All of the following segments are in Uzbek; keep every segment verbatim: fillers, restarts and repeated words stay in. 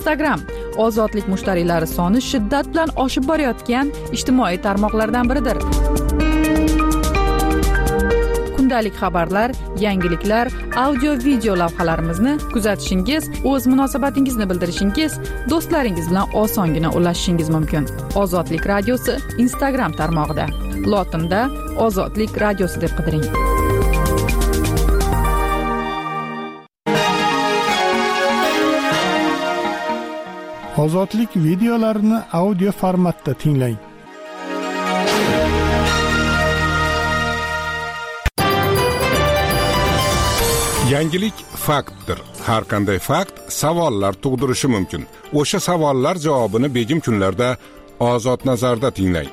Instagram ozodlik mushtariylari soni shiddat bilan oshib borayotgan ijtimoiy tarmoqlardan biridir. Kundalik xabarlar, yangiliklar, audio video lavhalarimizni kuzatishingiz, o'z munosabatingizni bildirishingiz, do'stlaringiz bilan osongina ulashishingiz mumkin. Ozodlik radiosi Instagram tarmog'ida. Lotinda Ozodlik radiosi deb qidiring. Ozodlik videolarini audio formatda tinglang. Yangilik faktdir. Har qanday fakt savollar tug'dirishi mumkin. O'sha savollar javobini begim kunlarda Ozod nazarda tinglang.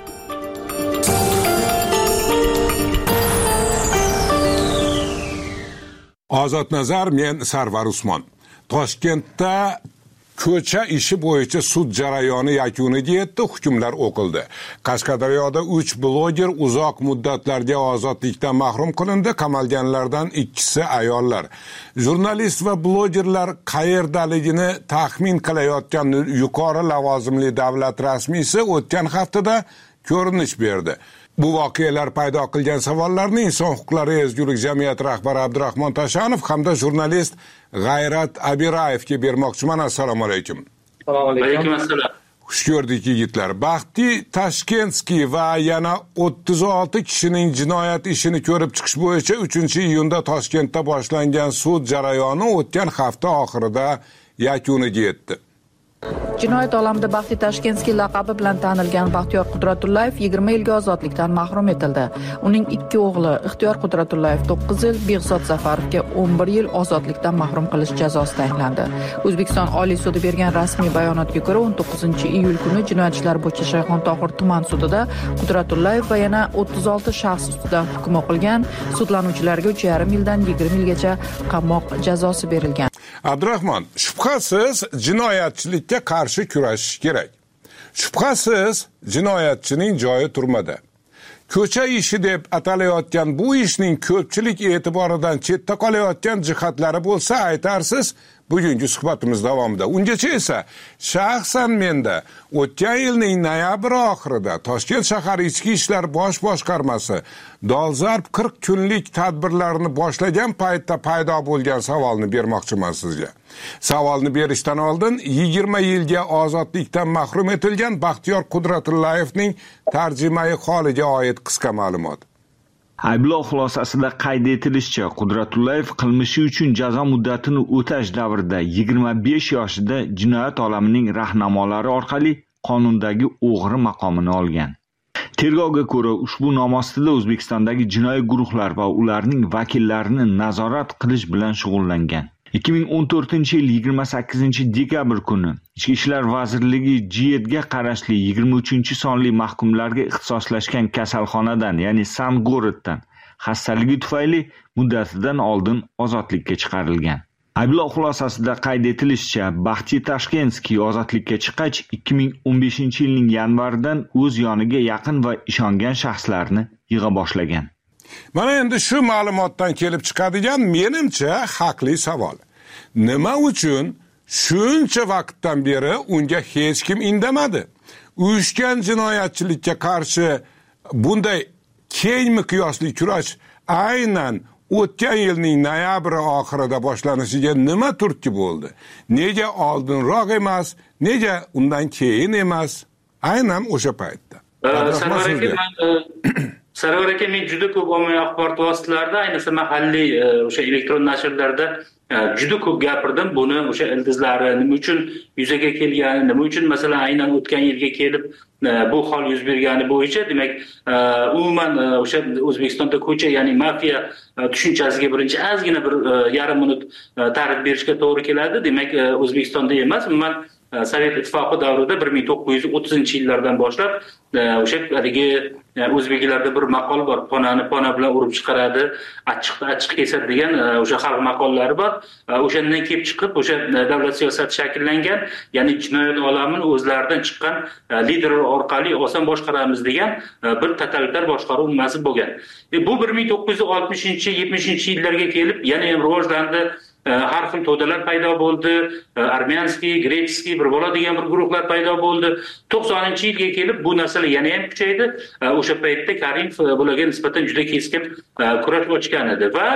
Ozod nazar, men Sarvar Usmon. Toshkentda ko'cha ishi bo'yicha sud jarayoni yakuniga yetdi, hukmlar o'qildi. Qashqadaryoda uch bloger uzoq muddatlarga ozodlikdan mahrum qilindi, qamalganlardan ikkisi ayollar. Jurnalist va blogerlar qayerdaligini taxmin qilayotgan yuqori lavozimli davlat rasmiysi o'tgan haftada ko'rinish berdi. Bu voqealar paydo qilgan savollarni Inson huquqlari ezgulik jamiyati rahbari Abdurahmon Tashanov hamda jurnalist G'ayrat Abirayevga bermoqchiman. Assalomu alaykum. Assalomu alaykum. Assalom. Xush ko'rdik yigitlar. Baxti Tashkentskiy va yana o'ttiz olti kishining jinoyat ishini ko'rib chiqish bo'yicha uchinchi iyunda Toshkentda boshlangan sud jarayoni o'tgan hafta oxirida yakuniga yetdi. Jinoyat olamida Baxti Tashkentskiy laqabi bilan tanilgan Baxtiyor Qudratullayev yigirma yilga ozodlikdan mahrum etildi. Uning ikki o'g'li Ixtiyor Qudratullayev to'qqiz yil, Behzod Zafarovga o'n bir yil ozodlikdan mahrum qilish jazosi tayinlandi. O'zbekiston Oliy sudi bergan rasmiy bayonotga ko'ra o'n to'qqizinchi iyul kuni jinoyat ishlari bo'yicha Shayxontohur tuman sudida Qudratullayev va yana o'ttiz olti shaxs ustidan hukm o'qilgan. Sudlanuvchilarga uch yarim yildan yigirma yilgacha qamoq jazosi berilgan. Abdurahmon, shubhasiz jinoyatchilikka qarshi kurashish kerak. Shubhasiz jinoyatchining joyi turmada. Ko'cha ishi deb atalayotgan bu ishning ko'pchilik e'tiboridan chetda qolayotgan jihatlari bo'lsa aytarsiz bugungi suhbatimiz davomida. Ungacha esa shaxsan menda o'tgan yilning noyabr oxirida Toshkent shahar ichki ishlar bosh boshqarmasi dolzarb qirq kunlik tadbirlarni boshlagan paytda paydo bo'lgan savolni bermoqchiman sizga. Savolni berishdan oldin yigirma yilga ozodlikdan mahrum etilgan Baxtiyor Qudratullayevning tarjimai holiga oid qisqa ma'lumot. Ayblov xulosasida qayd etilishicha, Qudratullayev qilmishi uchun jazo muddatini o'tash davrida yigirma besh yoshida jinoyat olamining rahnamolari orqali qonundagi o'g'ri maqomini olgan. Tergovga ko'ra ushbu nom ostida O'zbekistondagi jinoiy guruhlar va ularning vakillarini nazorat qilish bilan shug'ullangan. ikki ming o'n to'rtinchi yil yigirma sakkizinchi dekabr kuni Ichki ishlar vazirligi Jiyetga qarashli yigirma uchinchi sonli mahkumlarga ixtisoslashgan kasalxonadan, ya'ni Sangoroddan xastaligi tufayli muddatidan oldin ozodlikka chiqarilgan. Ayblov xulosasida qayd etilishicha, Baxti Tashkentskiy ozodlikka chiqqach ikki ming o'n beshinchi yilning yanvaridan o'z yoniga yaqin va ishongan shaxslarni yig'a boshlagan. Mana endi shu ma'lumotdan kelib chiqadigan menimcha haqli savol. Nima uchun shuncha vaqtdan beri unga hech kim indamadi? Uyushgan jinoyatchilikka qarshi bunday keng miqyosli kurash aynan o'tgan yilning noyabr oxirida boshlanishiga nima turtki bo'ldi? Nega oldinroq emas, nega undan keyin emas? Aynan o'sha paytda. Sarvar aka, men juda ko'p ommaviy axborot vositalarida, ayniqsa mahalliy o'sha elektron nashrlarda juda ko'p gapirdim buni, o'sha ildizlari nima uchun yuzaga kelgani, nima uchun masalan aynan o'tgan yilga kelib bu hol yuz bergani bo'yicha, demak, umuman o'sha O'zbekistonda ko'cha, ya'ni mafiya tushunchasiga birinchi ozgina bir yarim minut ta'rif berishga to'g'ri keladi. Demak, O'zbekistonda emas, umuman Sovet ittifoqi davrida bir ming to'qqiz yuz o'ttizinchi yillardan boshlab o'sha haligi o'zbeklarda bir maqol bor, ponani pona bilan urib chiqaradi, achchiqni achchiq kesadi degan o'sha xalq maqollari bor. O'shandan kelib chiqib o'sha davlat siyosati shakllangan, ya'ni jinoyat olamini o'zlaridan chiqqan liderlar orqali oson boshqaramiz degan bir totalitar boshqaruv ummasi bo'lgan. Bu bir ming to'qqiz yuz oltmishinchi yetmishinchi yillarga kelib yana ham rivojlandi. har xil to'dalar paydo bo'ldi, armiyanskiy, grechskiy, bir bola degan bir guruhlar paydo bo'ldi. to'qsoninchi yilga kelib bu narsalar yana ham kuchaydi. O'sha paytda Karimov bularga nisbatan juda keskin kurash ochgan edi va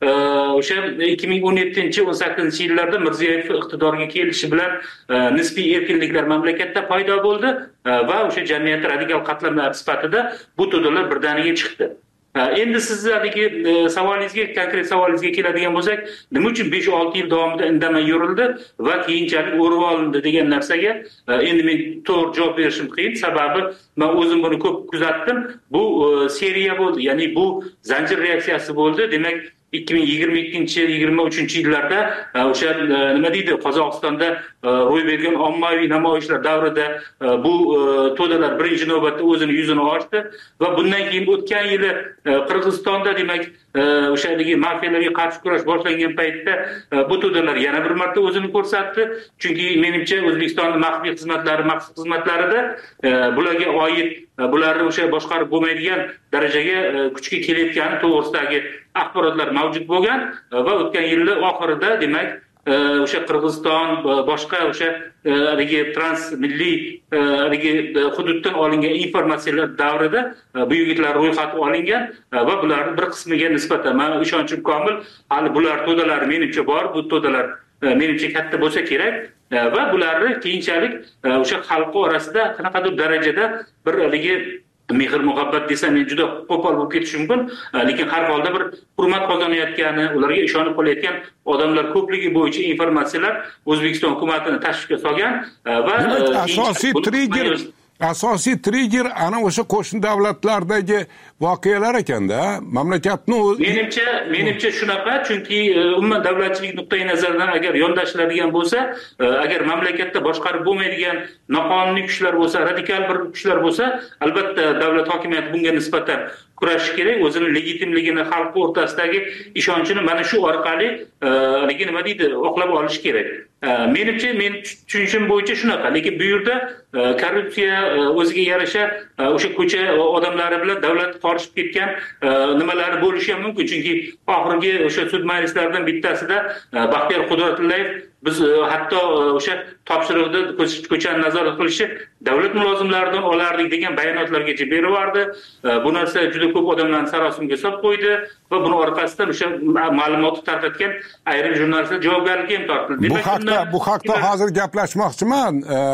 o'sha ikki ming o'n yettinchi o'n sakkizinchi yillarda Mirziyoyev iqtidorga kelishi bilan nisbiy erkinliklar mamlakatda paydo bo'ldi va o'sha jamiyat radikal qatlamlar sifatida bu to'dalar birdaniga chiqdi. Endi sizlardagi savolingizga, konkret savolingizga keladigan bo'lsak, nima uchun besh olti yil davomida indamay yurildi va keyinchalik o'rib olindi degan narsaga endi men to'g'ri javob berishim qiyin. Sababi men o'zim buni ko'p kuzatdim. Bu seriya bo'ldi, ya'ni bu zanjir reaksiyasi bo'ldi. Demak, ikki ming yigirma ikkinchi yigirma uchinchi yillarda o'sha nima deydi, Qozog'istonda ro'y bergan ommaviy namoyishlar davrida bu to'dalar birinchi navbatda o'zini yuzini ochdi va bundan keyin o'tgan yili Qirg'izistonda demak o'shadagi mafiyalarga qarshi kurash boshlangan paytda bu to'dalar yana bir marta o'zini ko'rsatdi. Chunki menimcha O'zbekistonning maxfiy xizmatlari, maxsus xizmatlarida bularga oid bularni o'sha boshqarib bo'lmaydigan darajaga kuchga kelayotgani to'g'risidagi axborotlar mavjud bo'lgan va o'tgan yilning oxirida demak o'sha Qirg'iziston boshqa o'sha haligi transmilliy haligi hududdan olingan informatsiyalar davrida bu yigitlar ro'yxati olingan va bularning bir qismiga nisbatan men ishonchim komil, hali bular to'dalar menimcha bor, bu to'dalar menimcha katta bo'lsa kerak va bularni keyinchalik o'sha xalq orasida qanaqadir darajada bir haligi mehr muhabbat desam men juda qo'pol bo'lib ketishi mumkin, lekin har holda bir hurmat qozonayotgani, ularga ishonib qolayotgan odamlar ko'pligi bo'yicha informatsiyalar O'zbekiston hukumatini tashvishga solgan va asosiy trigger asosiy trigger ana o'sha qo'shni davlatlardagi voqealar ekanda, mamlakatni menimcha menimcha shunaqa, chunki umuman davlatchilik nuqtai nazaridan agar yondashiladigan bo'lsa, agar mamlakatda boshqarib bo'lmaydigan noqonuniy kuchlar bo'lsa, radikal bir kuchlar bo'lsa, albatta davlat hokimiyati bunga nisbatan kurashish kerak, o'zining legitimligini xalq o'rtasidagi ishonchini mana shu orqali haligi nima deydi, oqlab olish kerak. Menimcha men tushunishim bo'yicha shunaqa, lekin bu yerda korrupsiya o'ziga yarasha o'sha ko'cha odamlari bilan davlat qorishib ketgan nimalari bo'lishi ham mumkin, chunki oxirgi o'sha sud majlislaridan bittasida Baxtiyor Qudratullayev biz hatto o'sha topshiriqni ko'chani nazorat qilishi davlat mulozimlaridan olardik degan bayonotlargacha berib yubordi. Bu narsa juda ko'p odamlarni sarosimga solib qo'ydi va buni orqasidan o'sha ma'lumotni tarqatgan ayrim jurnalistlar javobgarlikka ham tortildi. Bu haqda bu haqda hozir gaplashmoqchiman.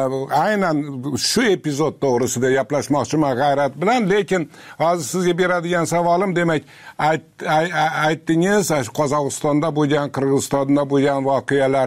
Aynan shu epizod to'g'risida gaplashmoqchiman G'ayrat bilan, lekin hozir sizga beradigan savolim, demak, aytdingiz, Qozog'istonda bo'lgan, Qirg'izistonda bo'lgan voqealar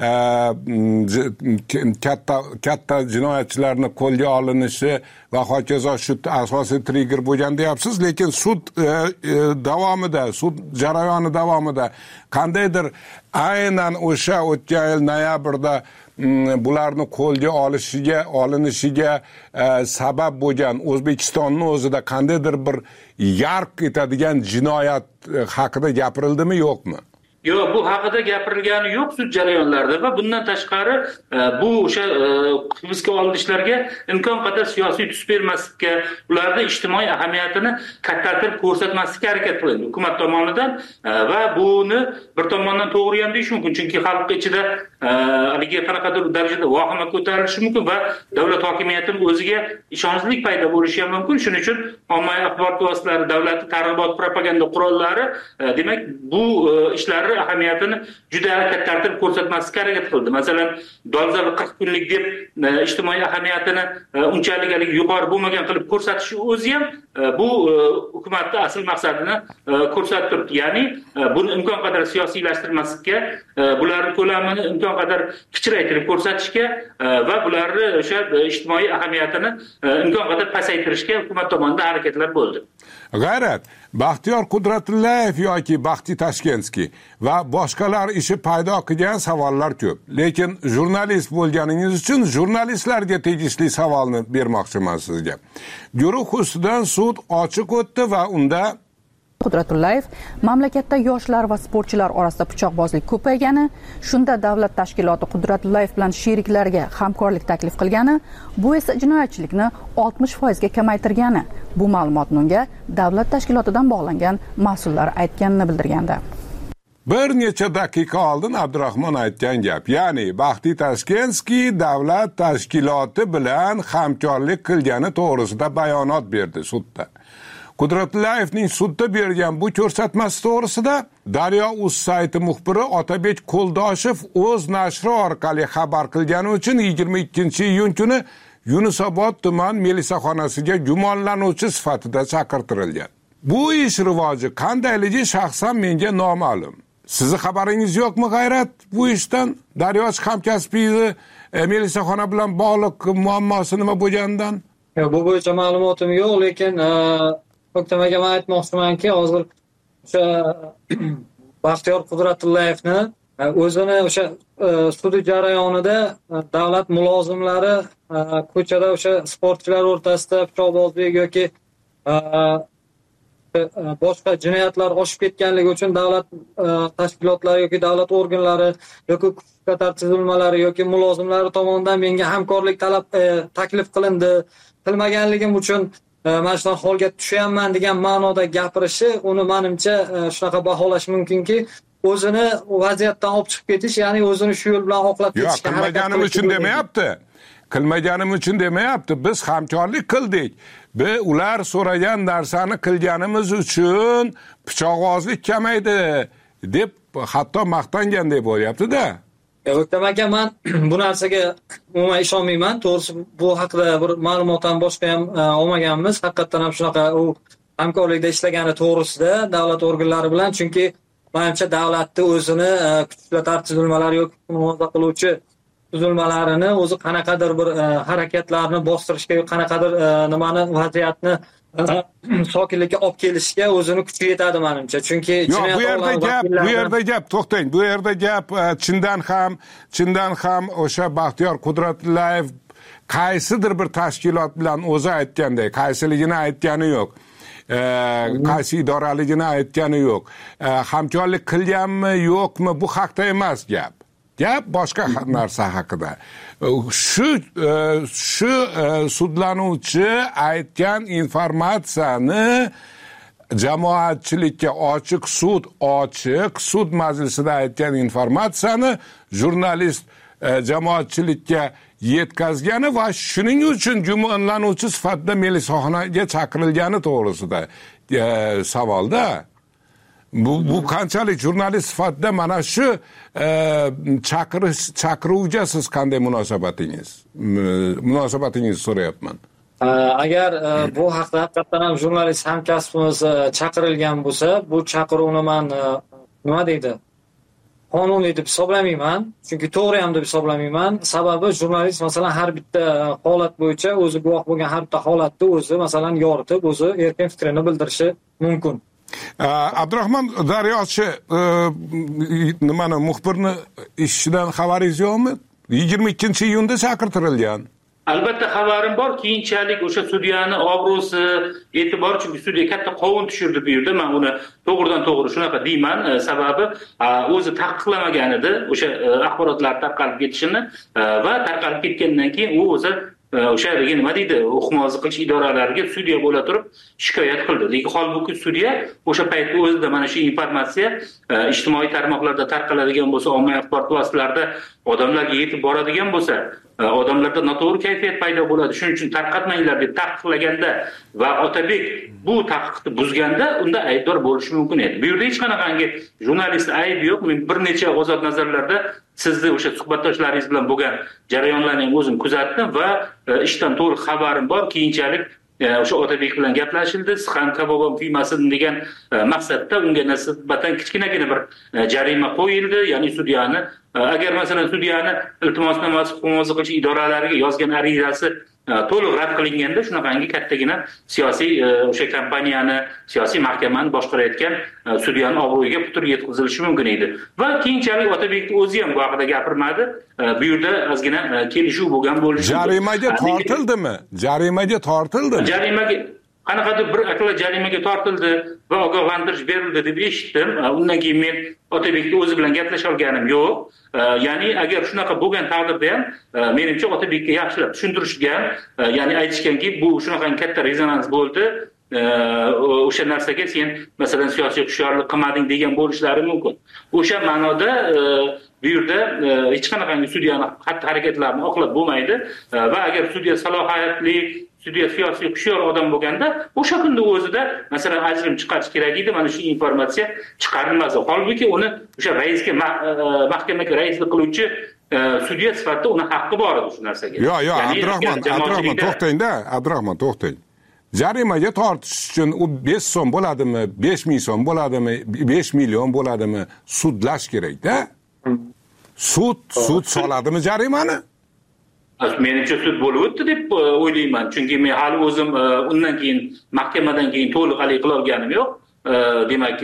katta katta jinoyatchilarni qo'lga olinishi va hokazo shu asosiy trigger bo'lgan deyapsiz, lekin sud davomida, sud jarayoni davomida qandaydir aynan o'sha o'tgan yil noyabrda bularni qo'lga olishiga olinishiga sabab bo'lgan O'zbekistonning o'zida qandaydir bir yarq etadigan jinoyat haqida gapirildimi, yo'qmi? Yo'q, bu haqida gapirilgani yo'q sud jarayonlarida va bundan tashqari bu o'sha hibsga olinishlarga imkon qadar siyosiy tus bermaslikka, ularning ijtimoiy ahamiyatini kattatirib ko'rsatmaslikka harakat qilindi hukumat tomonidan va buni bir tomondan to'g'ri ham deyish mumkin, chunki xalq ichida haligi qanaqadir darajada vahima ko'tarilishi mumkin va davlat hokimiyatining o'ziga ishonchsizlik paydo bo'lishi ham mumkin. Shuning uchun ommaviy axborot vositalari, davlat targ'ibot propaganda qurollari demak bu ishlar ahamiyatini juda kattatirib ko'rsatmaslikka harakat qildi. Masalan, dolzarb qirq kunlik deb ijtimoiy ahamiyatini unchalik yuqori bo'lmagan qilib ko'rsatish o'zi ham bu hukumatning asl maqsadini ko'rsatib turibdi. Ya'ni buni imkon qadar siyosiylashtirmaslikka, bularning ko'lamini imkon qadar kichraytirib ko'rsatishga va bularni o'sha ijtimoiy ahamiyatini imkon qadar pasaytirishga hukumat tomonidan harakatlar bo'ldi. G'ayrat, Baxtiyor Qudratullayev yoki Baxti Tashkentskiy va boshqalar ishi paydo qilgan savollar ko'p. Lekin jurnalist bo'lganingiz uchun jurnalistlarga tegishli savolni bermoqchiman sizga. Guruh ustidan sud ochiq o'tdi va unda Qudratullayev mamlakatda yoshlar va sportchilar orasida pichoqbozlik ko'paygani, shunda davlat tashkiloti Qudratullayev bilan sheriklariga hamkorlik taklif qilgani, bu esa jinoyatchilikni oltmish foizga kamaytirgani, bu ma'lumotni unga davlat tashkilotidan bog'langan mas'ullar aytganini bildirgandi. bir necha daqiqa oldin Abdurahmon aytgan gap, ya'ni Baxtiy Tashkenskiy davlat tashkiloti bilan hamkorlik qilgani to'g'risida bayonot berdi sudda. Qudratullayevning sudda bergan bu ko'rsatmasi to'g'risida Daryo.uz sayti muxbiri Otabek Qo'ldoshev o'z nashri orqali xabar qilgani uchun yigirma ikkinchi iyun kuni Yunusobod tuman milisaxonasiga gumonlanuvchi sifatida chaqirtirilgan. Bu ish rivoji qandayligi shaxsan menga noma'lum. Sizni xabaringiz yo'qmi G'ayrat bu ishdan? Daryoch hamkasbingizni e, milisaxona bilan bog'liq muammosi nima bo'lganidan? Bu bo'yicha ma'lumotim yo'q, lekin O'ktamaga men aytmoqchimanki, hozir o'sha Baxtiyor Qudratullayevni o'zini o'sha sud jarayonida davlat mulozimlari ko'chada o'sha sportchilar o'rtasida pichoqbozlik yoki boshqa jinoyatlar oshib ketganligi uchun davlat tashkilotlari yoki davlat organlari yoki kuchli tuzilmalari yoki mulozimlari tomonidan menga hamkorlik talab taklif qilindi, qilmaganligim uchun mana shunaqa holga tushyapman degan ma'noda gapirishi, uni menimcha shunaqa baholash mumkinki, o'zini vaziyatdan olib chiqib ketish, ya'ni o'zini shu yo'l bilan oqlab ketishga harakat qilish. Yo'q, qilmaganim uchun demayapti. Qilmaganim uchun demayapti. Biz hamkorlik qildik. Biz ular so'ragan narsani qilganimiz uchun pichoqbozlik kamaydi deb hatto maqtangandek bo'lyapti-da. O'ktam aka, men bu narsaga umuman ishonmayman. To'g'risi bu haqida bir ma'lumot ham boshqa ham olmaganmiz. Haqiqatan ham shunaqa u hamkorlikda ishlagani to'g'risida davlat organlari bilan, chunki menimcha davlatni o'zini kuchli tartiblar yoki muhofaza qiluvchi tuzilmalarini o'zi qanaqadir bir harakatlarni bostirishga, qanaqadir nimani vaziyatni sokinlikka olib kelishga o'zini kuchi yetadi menimcha. Chunki bu yerda gap, bu yerda gap, to'xtang. Bu yerda gap chindan ham, chindan ham o'sha Baxtiyor Qudratullayev qaysidir bir tashkilot bilan o'zi aytgandek, qaysiligini aytgani yo'q. Qaysi idoraligini aytgani yo'q. Hamkorlik qilganmi, yo'qmi, bu haqda emas gap. Gap boshqa narsa haqida. Shu shu sudlanuvchi aytgan informatsiyani jamoatchilikka ochiq sud, ochiq sud majlisida aytgan informatsiyani jurnalist jamoatchilikka yetkazgani va shuning uchun gumonlanuvchi sifatida milisaxonaga chaqirilgani to'g'risida savolda. Bu bu qanchalik jurnalist sifatida mana shu chaqirish chaqiruvga siz qanday munosabatingiz? Munosabatingizni so'rayapman. Agar bu haqda haqiqatan ham jurnalist hamkasbimiz chaqirilgan bo'lsa, bu chaqiruvni men nima deydi? Qonuniy deb hisoblamayman, chunki to'g'ri ham deb hisoblamayman. Sababi jurnalist masalan har bitta holat bo'yicha o'zi guvoh bo'lgan har bitta holatni o'zi masalan yoritib, o'zi erkin fikrini bildirishi mumkin. Abdurahmon Daryochi, nimani muxbirni ishidan xabaringiz yo'qmi? yigirma ikkinchi iyunda chaqirtirilgan. Albatta xabarim bor. Keyinchalik o'sha sudyani obro'si, e'tibor, chunki sudya katta qovun tushirdi bu yerda. Men uni to'g'ridan to'g'ri shunaqa deyman. Sababi o'zi taqiqlamagan edi o'sha axborotlar tarqalib ketishini va tarqalib ketgandan keyin u o'zi o'sha nima deydi, huquq qilish idoralariga sudya bo'la turib shikoyat qildi. Lekin holbuki sudya o'sha paytda o'zida mana shu informatsiya ijtimoiy tarmoqlarda tarqaladigan bo'lsa, ommaviy axborot vositalarida odamlarga yetib boradigan bo'lsa, odamlarda noto'g'ri kayfiyat paydo bo'ladi. Shuning uchun tarqatmanglar deb taqiqlaganda va Otabek bu taqiqni buzganda unda aybdor bo'lishi mumkin edi. Bu yerda hech qanaqangi jurnalist aybi yo'q. Men bir necha ozod nazarlarda sizni o'sha suhbatdoshlaringiz bilan bo'lgan jarayonlarni o'zim kuzatdim va ishdan to'liq xabarim bor. Keyinchalik o'sha Otabek bilan gaplashildi, siz ham kabobam kuymasin degan maqsadda unga nisbatan kichkinagina bir jarima qo'yildi, ya'ni sudyani agar masalan sudyani iltimosnomasi huquq qilish idoralariga yozgan arizasi to'liq rad qilinganda shunaqangi kattagina siyosiy o'sha kompaniyani, siyosiy mahkamani boshqarayotgan sudyaning obro'yiga putur yetkazilishi mumkin edi. Va keyinchalik Otabekning o'zi ham bu haqida gapirmadi. Bu yerda ozgina kelishuv bo'lgan bo'lishi. Jarimaga tortildimi? Jarimaga tortildimi? Jarimaga qanaqadir bir akla jarimaga tortildi va ogohlantirish berildi deb eshitdim. Undan keyin men Otabekni o'zi bilan gaplasha olganim yo'q. Ya'ni agar shunaqa bo'lgan taqdirda ham menimcha Otabekka yaxshilab tushuntirishgan, ya'ni aytishganki, bu shunaqa katta rezonans bo'ldi. o'sha narsaga sen masalan siyosiy hushyorlik qilmading degan bo'lishlari mumkin. O'sha ma'noda bu yerda hech qanaqangi sudyani xatti-harakatlarini oqlab bo'lmaydi va agar sudya salohiyatli, sudya siyosiy hushyor odam bo'lganda, o'sha kunda o'zida masalan ajrim chiqarish kerak edi, mana shu informatsiya chiqarilmadi. Holbuki uni o'sha raisga mahkamaga raislik qiluvchi sudya sifatida uni haqqi bor edi shu narsaga. Yo'q, yo'q, Abdurahmon, Abdurahmon to'xtang-da, Abdurahmon to'xtang. Jarimaga tortish uchun u besh so'm bo'ladimi, besh ming so'm bo'ladimi, besh million bo'ladimi, sudlash kerak-da. Sud, sud soladimi jarimani? Menimcha sud bo'lib o'tdi deb o'ylayman. Chunki men hali o'zim undan keyin mahkamadan keyin to'liq hal qila olganim yo'q. Demak,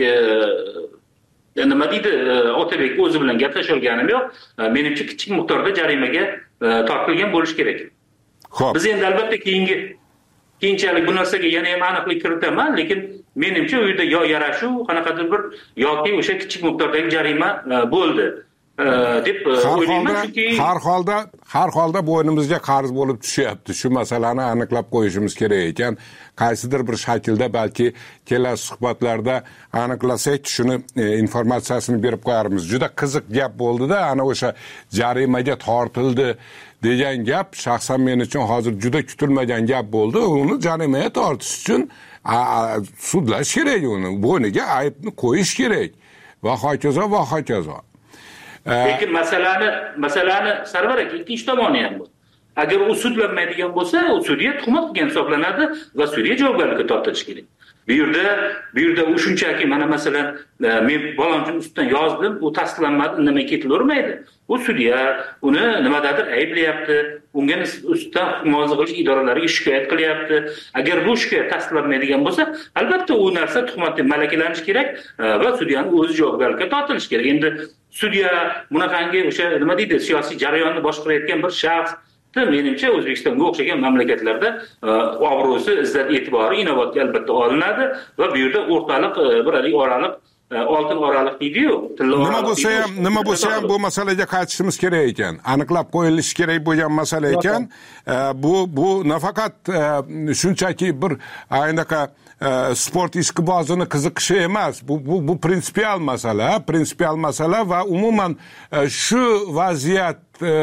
nima deydi, Otabek o'zi bilan gaplasha olganim yo'q. Menimcha kichik miqdorda jarimaga tortilgan bo'lish kerak. Xo'p. Biz endi albatta keyingi keyinchalik bu narsaga yana ham aniqlik kiritaman, lekin menimcha u yerda yo yarashuv, qanaqadir bir yoki o'sha kichik miqdordagi jarima bo'ldi deb o'ylayman. Chunki har holda har holda bo'ynimizga qarz bo'lib tushyapti. Shu masalani aniqlab qo'yishimiz kerak ekan. Qaysidir bir shaklda balki kelasi suhbatlarda aniqlasak, shuni informatsiyasini berib qo'yarmiz. Juda qiziq gap bo'ldi-da, ana o'sha jarimaga tortildi degan gap shaxsan men uchun hozir juda kutilmagan gap bo'ldi. Uni jarimaga tortish uchun sudlash kerak uni. Bo'yniga aybni qo'yish kerak. Va hokazo va hokazo. Lekin masalani masalani Sarvar aka ikkinchi tomoni ham bor. Agar u sudlanmaydigan bo'lsa, u sudya tuhmat qilgan hisoblanadi va sudya javobgarlikka tortilishi kerak. Bu yerda bu yerda u shunchaki mana masalan men balonchini ustidan yozdim, u tasdiqlanmadi, indamay ketilavermaydi. U sudya uni nimadadir ayblayapti, unga ustidan himoya qilish idoralariga shikoyat qilyapti. Agar bu shikoyat tasdiqlanmaydigan bo'lsa, albatta u narsa tuhmat deb malakalanishi kerak va sudyaning o'zi javobgarlikka tortilishi kerak. Endi sudya bunaqangi o'sha nima deydi, siyosiy jarayonni boshqarayotgan bir shaxs menimcha O'zbekistonga o'xshagan mamlakatlarda obro'si, izzat, e'tibori inobatga albatta olinadi va bu yerda o'rtaliq bir oraliq oltin oraliq deydi-yu. Nima bo'lsa ham, nima bo'lsa ham bu masalaga qaytishimiz kerak ekan. Aniqlab qo'yilishi kerak bo'lgan masala ekan. Bu bu nafaqat shunchaki bir aynaqa sport ishqibozini qiziqishi emas. Bu bu bu prinsipial masala, prinsipial masala va umuman shu vaziyat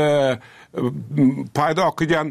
paydo qilgan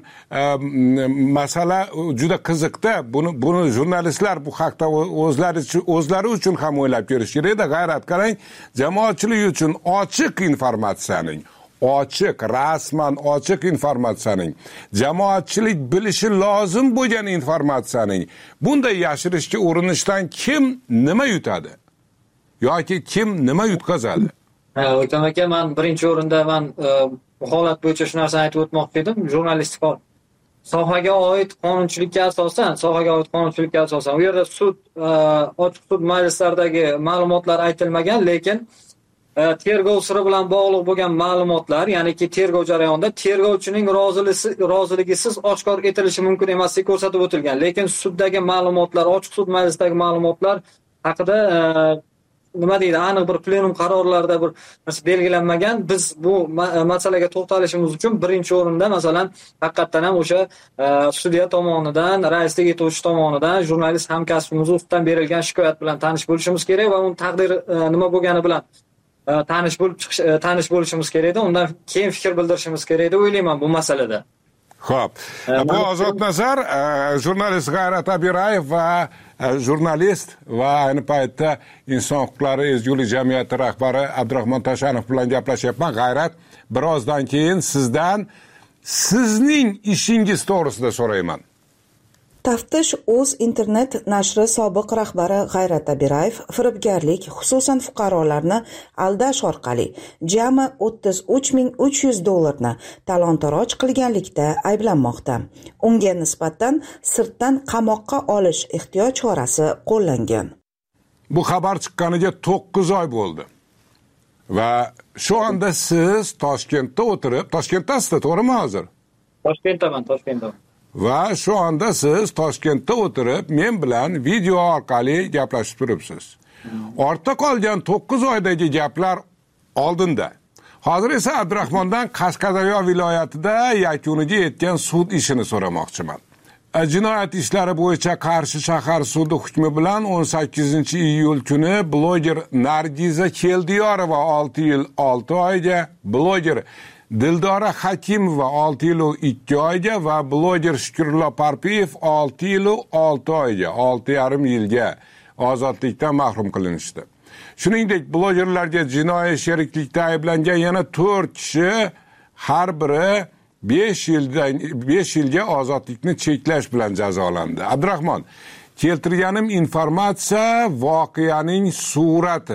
masala juda qiziqda. Buni buni jurnalistlar bu haqda o'zlari o'zlari uchun ham o'ylab ko'rish kerak edi. G'ayrat qarang, jamoatchilik uchun ochiq informatsiyaning, ochiq, rasman ochiq informatsiyaning, jamoatchilik bilishi lozim bo'lgan informatsiyaning bunday yashirishga urinishdan kim nima yutadi? Yoki kim nima yutqazadi? Ha, o'rtam aka, men birinchi o'rinda men holat bo'yicha shu narsani aytib o'tmoqchi edim. Jurnalistik sohaga oid qonunchilikka asosan, sohaga oid qonunchilikka asosan u yerda sud, ochiq sud majlislaridagi ma'lumotlar aytilmagan, lekin tergov siri bilan bog'liq bo'lgan ma'lumotlar, ya'niki tergov jarayonida tergovchining roziligisiz oshkor etilishi mumkin emasligi ko'rsatib o'tilgan. Lekin suddagi ma'lumotlar, ochiq sud majlisidagi ma'lumotlar haqida nima deydi, aniq bir plenum qarorlarida bir narsa belgilanmagan. Biz bu masalaga to'xtalishimiz uchun birinchi o'rinda masalan haqiqatan ham o'sha sudya tomonidan, raislik etuvchi tomonidan jurnalist hamkasbimiz ustidan berilgan shikoyat bilan tanish bo'lishimiz kerak va uning taqdiri nima bo'lgani bilan tanish bo'lib tanish bo'lishimiz kerak edi. Undan keyin fikr bildirishimiz kerak deb o'ylayman bu masalada. Xo'p. Bu Ozod Nazar, jurnalist G'ayrat Abirayev va jurnalist va ayni paytda inson huquqlari ezgulik jamiyati rahbari Abdurahmon Tashanov bilan gaplashyapman. G'ayrat, birozdan keyin sizdan sizning ishingiz to'g'risida so'rayman. Taftish o'z internet nashri sobiq rahbari G'ayrat Abirayev firibgarlik, xususan fuqarolarni aldash orqali jami o'ttiz uch ming uch yuz dollarni talon-taroj qilganlikda ayblanmoqda. Unga nisbatan sirtdan qamoqqa olish ehtiyot chorasi qo'llangan. Bu xabar chiqqaniga to'qqiz oy bo'ldi. Va shu anda siz Toshkentda o'tirib, Toshkentdasiz, to'g'rimi hozir? Toshkentdaman, Toshkentdaman. Va shu anda siz Toshkentda o'tirib men bilan video orqali gaplashib turibsiz. Ortda qolgan to'qqiz oydagi gaplar oldinda. Hozir esa Abdurahmondan Qashqadaryo viloyatida yakuniga yetgan sud ishini so'ramoqchiman. Jinoyat ishlari bo'yicha Qarshi shahar sudi hukmi bilan o'n sakkizinchi iyul kuni bloger Nargiza Keldiyorova olti yil olti oyga, bloger Dildora Hakimova olti yil ikki oyga va bloger Shukurullo Parpiyev olti yil olti oyga, olti yarim yilga ozodlikdan mahrum qilinishdi. Shuningdek, blogerlarga jinoiy sheriklikda ayblangan yana to'rt kishi har biri besh yildan besh yilga ozodlikni cheklash bilan jazolandi. Abdurahmon, keltirganim informatsiya voqeaning surati.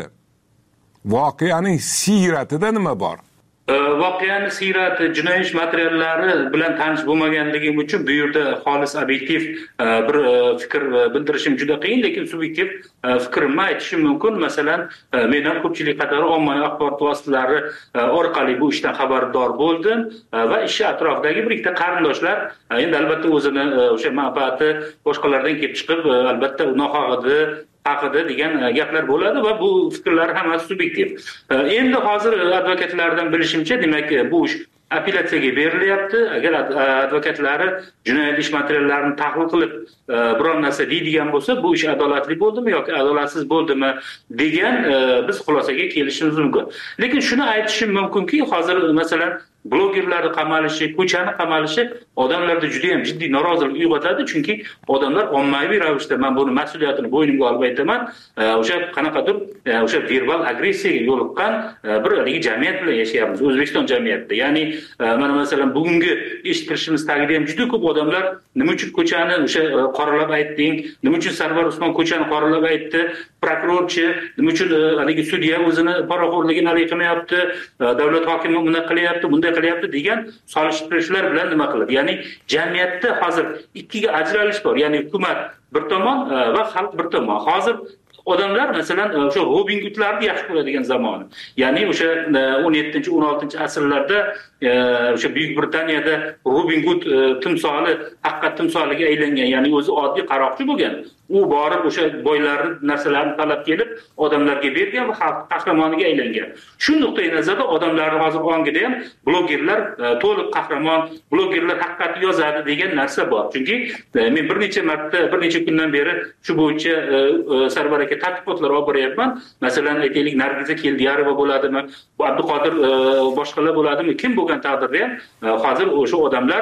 Voqeaning siyratida nima bor? Voqeaning siyrati, jinoiy ish materiallari bilan tanish bo'lmaganligim uchun bu yerda xolis obyektiv bir fikr bildirishim juda qiyin, lekin subyektiv fikrimni aytishim mumkin. Masalan, men ham ko'pchilik qatori ommaviy axborot vositalari orqali bu ishdan xabardor bo'ldim va ish atrofidagi bir ikkita qarindoshlar endi albatta o'zini o'sha manfaati boshqalardan kelib chiqib, albatta nohaqida haqida degan gaplar bo'ladi va bu fikrlar hammasi subyektiv. Endi hozir advokatlardan bilishimcha, demak bu ish apellyatsiyaga berilyapti. Agar advokatlari jinoyat ish materiallarini tahlil qilib biror narsa deydigan bo'lsa, bu ish adolatli bo'ldimi yoki adolatsiz bo'ldimi degan biz xulosaga kelishimiz mumkin. Lekin shuni aytishim mumkinki, hozir masalan blogerlarning qamalishi, ko'chani qamalishi odamlarda juda ham jiddiy norozilik uyg'otadi, chunki odamlar ommaviy ravishda, men buni mas'uliyatini bo'ynimga olib aytaman, o'sha qanaqadir o'sha verbal agressiyaga yo'liqqan bir haligi jamiyat bilan yashayapmiz, O'zbekiston jamiyatida. Ya'ni mana masalan bugungi eshittirishimiz tagida ham juda ko'p odamlar nima uchun ko'chani o'sha qoralab aytding, nima uchun Sarvar Usmon ko'chani qoralab aytdi, prokurorchi nima uchun haligi sudya o'zini poraxo'rligini hal qilmayapti, davlat hokimi buni qilyapti, bunday qilyapti degan solishtirishlar bilan nima qiladi? Ya'ni jamiyatda hozir ikkiga ajralish bor. Ya'ni hukumat bir tomon va xalq bir tomon. Hozir odamlar masalan o'sha Robin Hoodlarni yaxshi ko'radigan zamoni. Ya'ni o'sha o'n yettinchi o'n oltinchi asrlarda o'sha Buyuk Britaniyada Robin Hood timsoli haqiqat timsoliga aylangan, ya'ni o'zi oddiy qaroqchi bo'lgan. U borib o'sha boylarning narsalarini talab kelib odamlarga bergan va xalq qahramoniga aylangan. Shu nuqtai nazarda odamlarning hozir ongida ham blogerlar to'liq qahramon, blogerlar haqiqatni yozadi degan narsa bor. Chunki men bir necha marta, bir necha kundan beri shu bo'yicha Sarvar aka tadqiqotlar olib boryapman. Masalan, aytaylik, Nargiza Keldiyorova bo'ladimi, Abduqodir boshqalar bo'ladimi, kim bo'lgan taqdirda ham hozir o'sha odamlar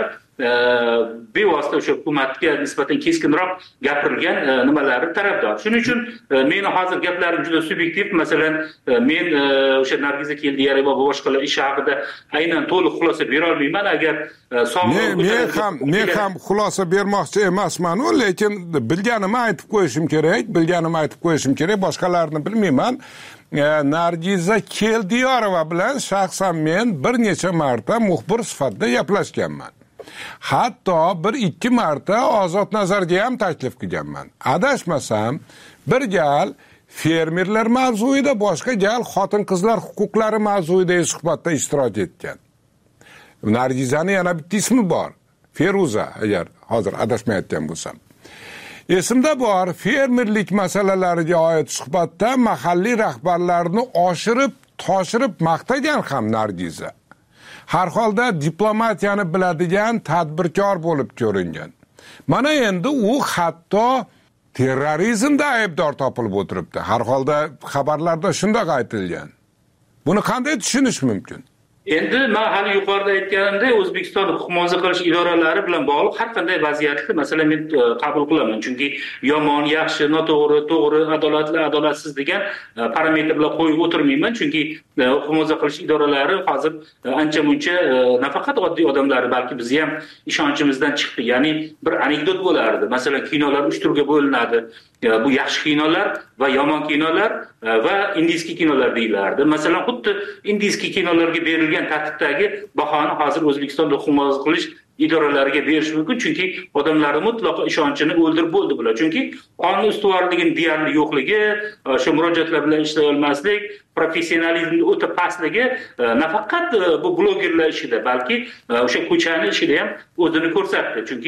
bevosita o'sha hukumatga nisbatan keskinroq gapirilgan nimalari tarafdor. Shuning uchun meni hozir gaplarim juda subyektiv. Masalan, men o'sha Nargiza Keldiyorova va boshqalar ish haqida aynan to'liq xulosa bera olmayman. Agar men men ham men ham xulosa bermoqchi emasman, lekin bilganimni aytib qo'yishim kerak, bilganimni aytib qo'yishim kerak, boshqalarni bilmayman. Nargiza Keldiyorova bilan shaxsan men bir necha marta muxbir sifatida gaplashganman. Hatto bir ikki marta Ozod Nazarga ham taklif qilganman. Adashmasam, bir gal fermerlar mavzuida, boshqa gal xotin-qizlar huquqlari mavzuida suhbatda ishtirok etgan. Nargizaning yana bitta ismi bor, Feruza, agar hozir adashmayotgan bo'lsam. Esimda bor, fermerlik masalalariga oid suhbatda mahalliy rahbarlarni oshirib, toshirib maqtagan ham Nargiza. Har holda diplomatiyani biladigan tadbirkor bo'lib ko'ringan. Mana endi u hatto terrorizmda aybdor topilib o'tiribdi. Har holda xabarlarda shunday aytilgan. Buni qanday tushunish mumkin? Endi men hali yuqorida aytganimdek, O'zbekiston himoya qilish idoralari bilan bog'liq har qanday vaziyatni masalan men qabul qilaman. Chunki yomon, yaxshi, noto'g'ri, to'g'ri, adolatli, adolatsiz degan parametrlar qo'yib o'tirmayman. Chunki himoya qilish idoralari hozir ancha-muncha nafaqat oddiy odamlar, balki biz ham ishonchimizdan chiqdi. Ya'ni bir anekdot bo'lardi. Masalan, kinolar uch turga bo'linadi. Bu yaxshi kinolar va yomon kinolar va indiyskiy kinolar deyilardi. Masalan, xuddi indiyskiy kinolarga berilgan tartibdagi bahoni hozir O'zbekistonda himoya qilish idoralariga berish mumkin, chunki odamlarning mutlaqo ishonchini o'ldirib bo'ldi bular. Chunki qonun ustuvorligining deyarli yo'qligi, shu murojaatlar bilan ishlay olmaslik, professionalizmning o'ta pastligi nafaqat bu blogerlar ishida, balki o'sha ko'chani ishida ham o'zini ko'rsatdi. Chunki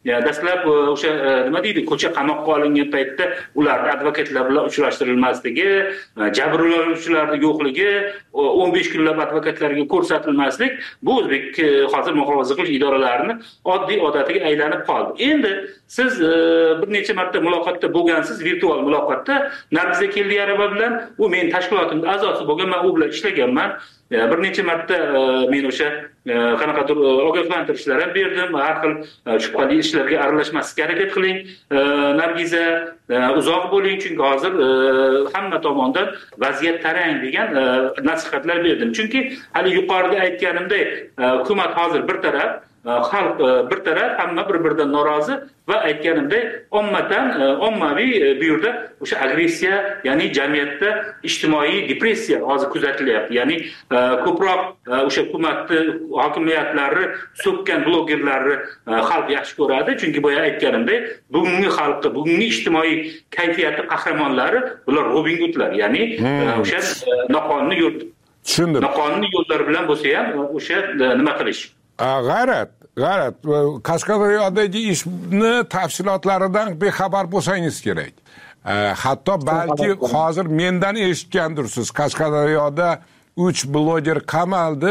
dastlab o'sha nima deydi, ko'cha qamoqqa olingan paytda ularni advokatlar bilan uchrashtirilmasligi, jabrlanuvchilarning yo'qligi, o'n besh kunlab advokatlarga ko'rsatilmaslik bu o'zbek hozir muhofaza qilish idoralarini oddiy odatiga aylanib qoldi. Endi siz bir necha marta muloqotda bo'lgansiz, virtual muloqotda Nargiza Keldiyarova bilan, u men tashkilotimning a'zosi bo'lgan, men u bilan ishlaganman. Bir necha marta men o'sha qanaqadir ogohlantirishlar ham berdim. Har xil shubhali ishlarga aralashmaslikka harakat qiling. Nargiza, uzoq bo'ling, chunki hozir hamma tomondan vaziyat tarang degan nasihatlar berdim. Chunki hali yuqorida aytganimdek, hukumat hozir bir taraf, xalq bir taraf, hamma bir-biridan norozi va aytganimdek ommadan ommaviy bu yerda o'sha agressiya, ya'ni jamiyatda ijtimoiy depressiya hozir kuzatilyapti. Ya'ni ko'proq o'sha hukumatni, hokimiyatlarni so'kkan blogerlarni xalq yaxshi ko'radi, chunki boya aytganimdek bugungi xalqni, bugungi ijtimoiy kayfiyatni qahramonlari bular Robin Hoodlar, ya'ni o'sha noqonuniy yo'l, tushundim. Noqonuniy yo'llar bilan bo'lsa ham o'sha nima qilish. G'ayrat, g'ayrat, Qashqadaryodagi ishni tafsilotlaridan bexabar bo'lsangiz kerak. Hatto balki hozir mendan eshitgandirsiz. Qashqadaryoda uch bloger qamaldi,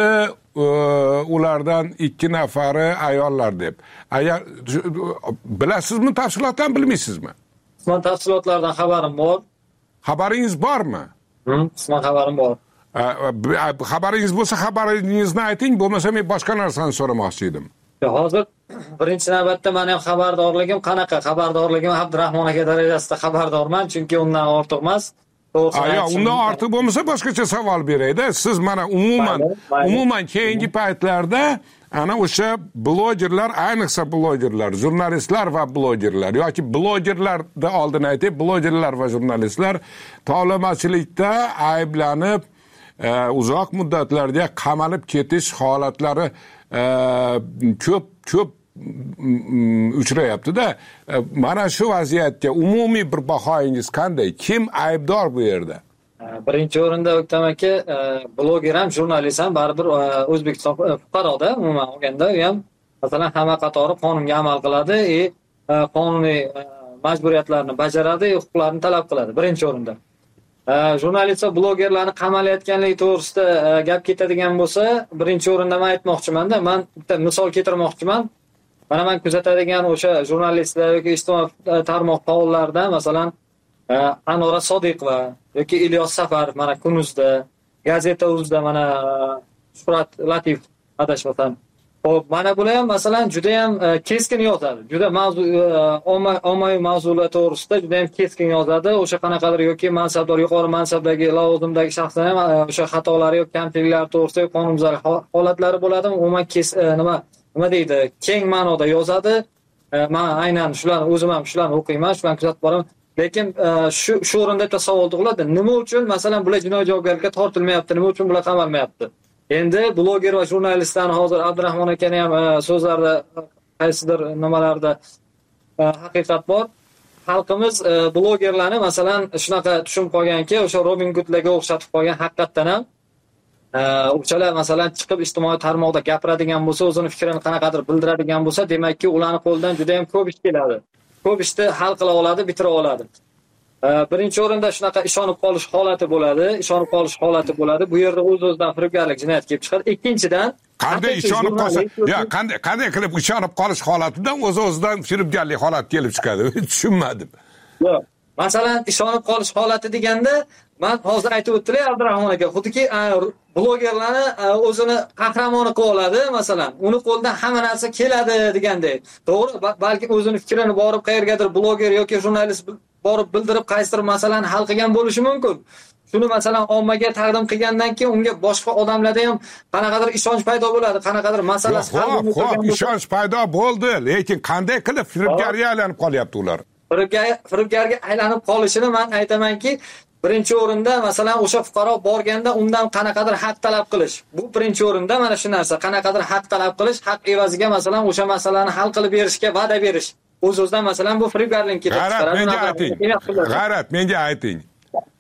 ulardan ikki nafari ayollar deb. Agar bilasizmi, tafsilotdan bilmaysizmi? Men tafsilotlardan xabarim bor. Xabaringiz bormi? Men xabarim bor. Xabaringiz bo'lsa xabaringizni ayting, bo'lmasa men boshqa narsani so'ramoqchi edim. Hozir birinchi navbatda men ham xabardorligim qanaqa? Xabardorligim Abdurahmon aka darajasida xabardorman, chunki undan ortiq emas. Ayo, undan ortiq bo'lmasa boshqacha savol berayda. Siz mana umuman umuman keyingi paytlarda ana o'sha blogerlar, ayniqsa blogerlar, jurnalistlar va blogerlar yoki blogerlarda oldin aytib, blogerlar va jurnalistlar tovlamachilikda ayblanib uzoq muddatlarga qamalib ketish holatlari ko'p ko'p uchrayapti-da. Mana shu vaziyatga umumiy bir bahoyingiz qanday? Kim aybdor bu yerda? Birinchi o'rinda O'ktam aka, bloger ham, jurnalist ham baribir O'zbekiston fuqaroda, umuman olganda u ham masalan hamma qatori qonunga amal qiladi, e qonuniy majburiyatlarni bajaradi, huquqlarini talab qiladi birinchi o'rinda. Jurnalist va blogerlarni qamalayotganligi to'g'risida gap ketadigan bo'lsa, birinchi o'rinda men aytmoqchiman-da, men bitta misol keltirmoqchiman. Mana men kuzatadigan o'sha jurnalistlar yoki ijtimoiy tarmoq faollaridan, masalan, Anora Sodiqova yoki Ilyos Safarov mana Kunuzda, Gazeta.uzda mana Shuhrat Latif adashmasam. Xo'p, mana bular ham masalan juda ham keskin yozadi. Juda mavzu ommaviy mavzular to'g'risida juda ham keskin yozadi. O'sha qanaqadir yoki mansabdor, yuqori mansabdagi, lavozimdagi shaxslar ham o'sha xatolari yoki kamchiliklari to'g'risida qonunbuzarlik holatlari bo'ladi. Umuman kes nima nima deydi, keng ma'noda yozadi. Men aynan shularni o'zim ham shularni o'qiyman, shularni kuzatib boraman. Lekin shu shu o'rinda bitta savol tug'iladi. Nima uchun masalan bular jinoiy javobgarlikka tortilmayapti? Nima uchun bular qamalmayapti? Endi bloger va jurnalistlarni hozir Abdurahmon akani ham so'zlarida qaysidir nimalarda haqiqat bor. Xalqimiz blogerlarni masalan shunaqa tushunib qolganki, o'sha Robin Hoodlarga o'xshatib qolgan, haqiqatan ham o'shalar masalan chiqib ijtimoiy tarmoqda gapiradigan bo'lsa, o'zini fikrini qanaqadir bildiradigan bo'lsa, demakki ularning qo'lidan juda ham ko'p ish keladi. Ko'p ishni hal qila oladi, bitira oladi. Birinchi o'rinda shunaqa ishonib qolish holati bo'ladi, ishonib qolish holati bo'ladi. Bu yerda o'z-o'zidan firibgarlik jinoyat kelib chiqadi. Ikkinchidan, qanday ishonib qolsa, yo, qanday qanday qilib ishonib qolish holatidan o'z-o'zidan firibgarlik holati kelib chiqadi? Tushunmadim. Yo'q. Masalan, ishonib qolish holati deganda, men hozir aytib o'tdilar Abdurahmon aka, xuddi blogerlarni o'zini qahramoni qilib oladi, masalan, uni qo'lidan hamma narsa keladi degandek. To'g'ri, balki o'zini fikrini borib qayergadir bloger yoki jurnalist borib bildirib qaysidir masalani hal qilgan bo'lishi mumkin. Shuni masalan ommaga taqdim qilgandan keyin unga boshqa odamlarda ham qanaqadir ishonch paydo bo'ladi, qanaqadir masalasi hal bo'lib qolgan bo'lsa, ishonch paydo bo'ldi, lekin qanday qilib firibgarga aylanib qolyapti ular? Firibgarga aylanib qolishini men aytamanki, birinchi o'rinda masalan o'sha fuqaro borganda undan qanaqadir haq talab qilish. Bu birinchi o'rinda mana shu narsa, qanaqadir haq talab qilish, haq evaziga masalan o'sha masalani hal qilib berishga va'da berish. O'z-o'zidan masalan bu firibgarlik kelib chiqaradi. G'ayrat, menga ayting. G'ayrat, menga ayting.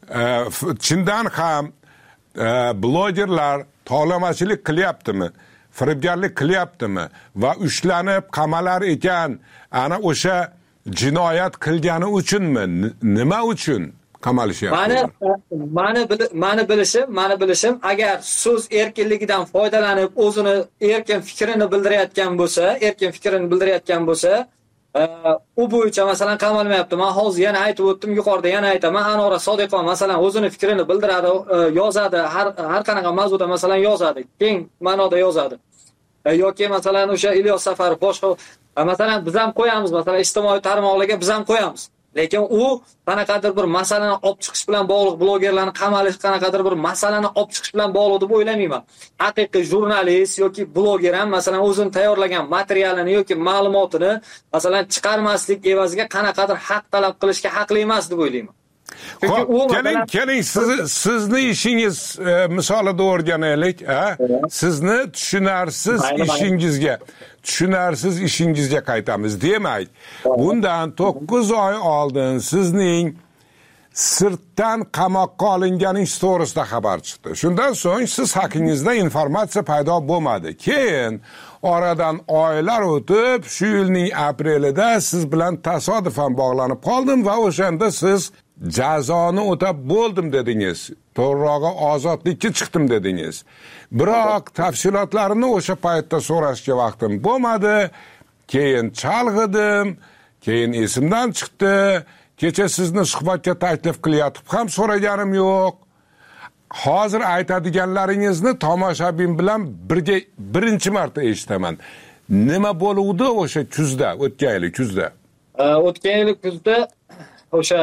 Chindan ham blogerlar tovlamachilik qilyaptimi? firibgarlik qilyaptimi va ushlanib qamalar ekan, ana o'sha jinoyat qilgani uchunmi, nima uchun qamalishyapti? Mani mani mani bilishim, mani bilishim, agar so'z erkinligidan foydalanib o'zini erkin fikrini bildirayotgan bo'lsa, erkin fikrini bildirayotgan bo'lsa, u bo'yicha masalan qamalmayapti. Men hozir yana aytib o'tdim, yuqorida yana aytaman. Anora Sodiqova masalan o'zini fikrini bildiradi, yozadi, har har qanaqa mavzuda masalan yozadi, keng ma'noda yozadi. Yoki masalan o'sha Ilyos Safarov boshqa masalan biz ham qo'yamiz, masalan ijtimoiy tarmoqlarga biz ham qo'yamiz. Lekin u qanaqadir bir masalani olib chiqish bilan bog'liq blogerlarni qamalish qanaqadir bir masalani olib chiqish bilan bog'liq deb o'ylamayman. Haqiqiy jurnalist yoki bloger ham masalan o'zini tayyorlagan materialini yoki ma'lumotini masalan chiqarmaslik evaziga qanaqadir haq talab qilishga haqli emas deb o'ylayman. Xo'p, keling, keling, siz sizni ishingiz e, misolida o'rganaylik, ha? Sizni tushunarsiz ishingizga, tushunarsiz ishingizga qaytamiz. Demak, bundan to'qqiz oy oldin sizning sirtdan qamoqqa olinganingiz to'g'risida xabar chiqdi. Shundan so'ng siz haqingizda informatsiya paydo bo'lmadi. Keyin oradan oylar o'tib, shu yilning aprelida siz bilan tasodifan bog'lanib qoldim va o'shanda siz jazoni o'tab bo'ldim dedingiz. To'g'rirog'i ozodlikka chiqdim dedingiz. Biroq tafsilotlarini o'sha paytda so'rashga vaqtim bo'lmadi. Keyin chalg'idim, keyin esimdan chiqdi. Kecha sizni suhbatga taklif qilyotib ham so'raganim yo'q. Hozir aytadiganlaringizni tomoshabin bilan birga birinchi marta eshitaman. Nima bo'luvdi o'sha kuzda, o'tgan yil kuzda? O'tgan yil kuzda o'sha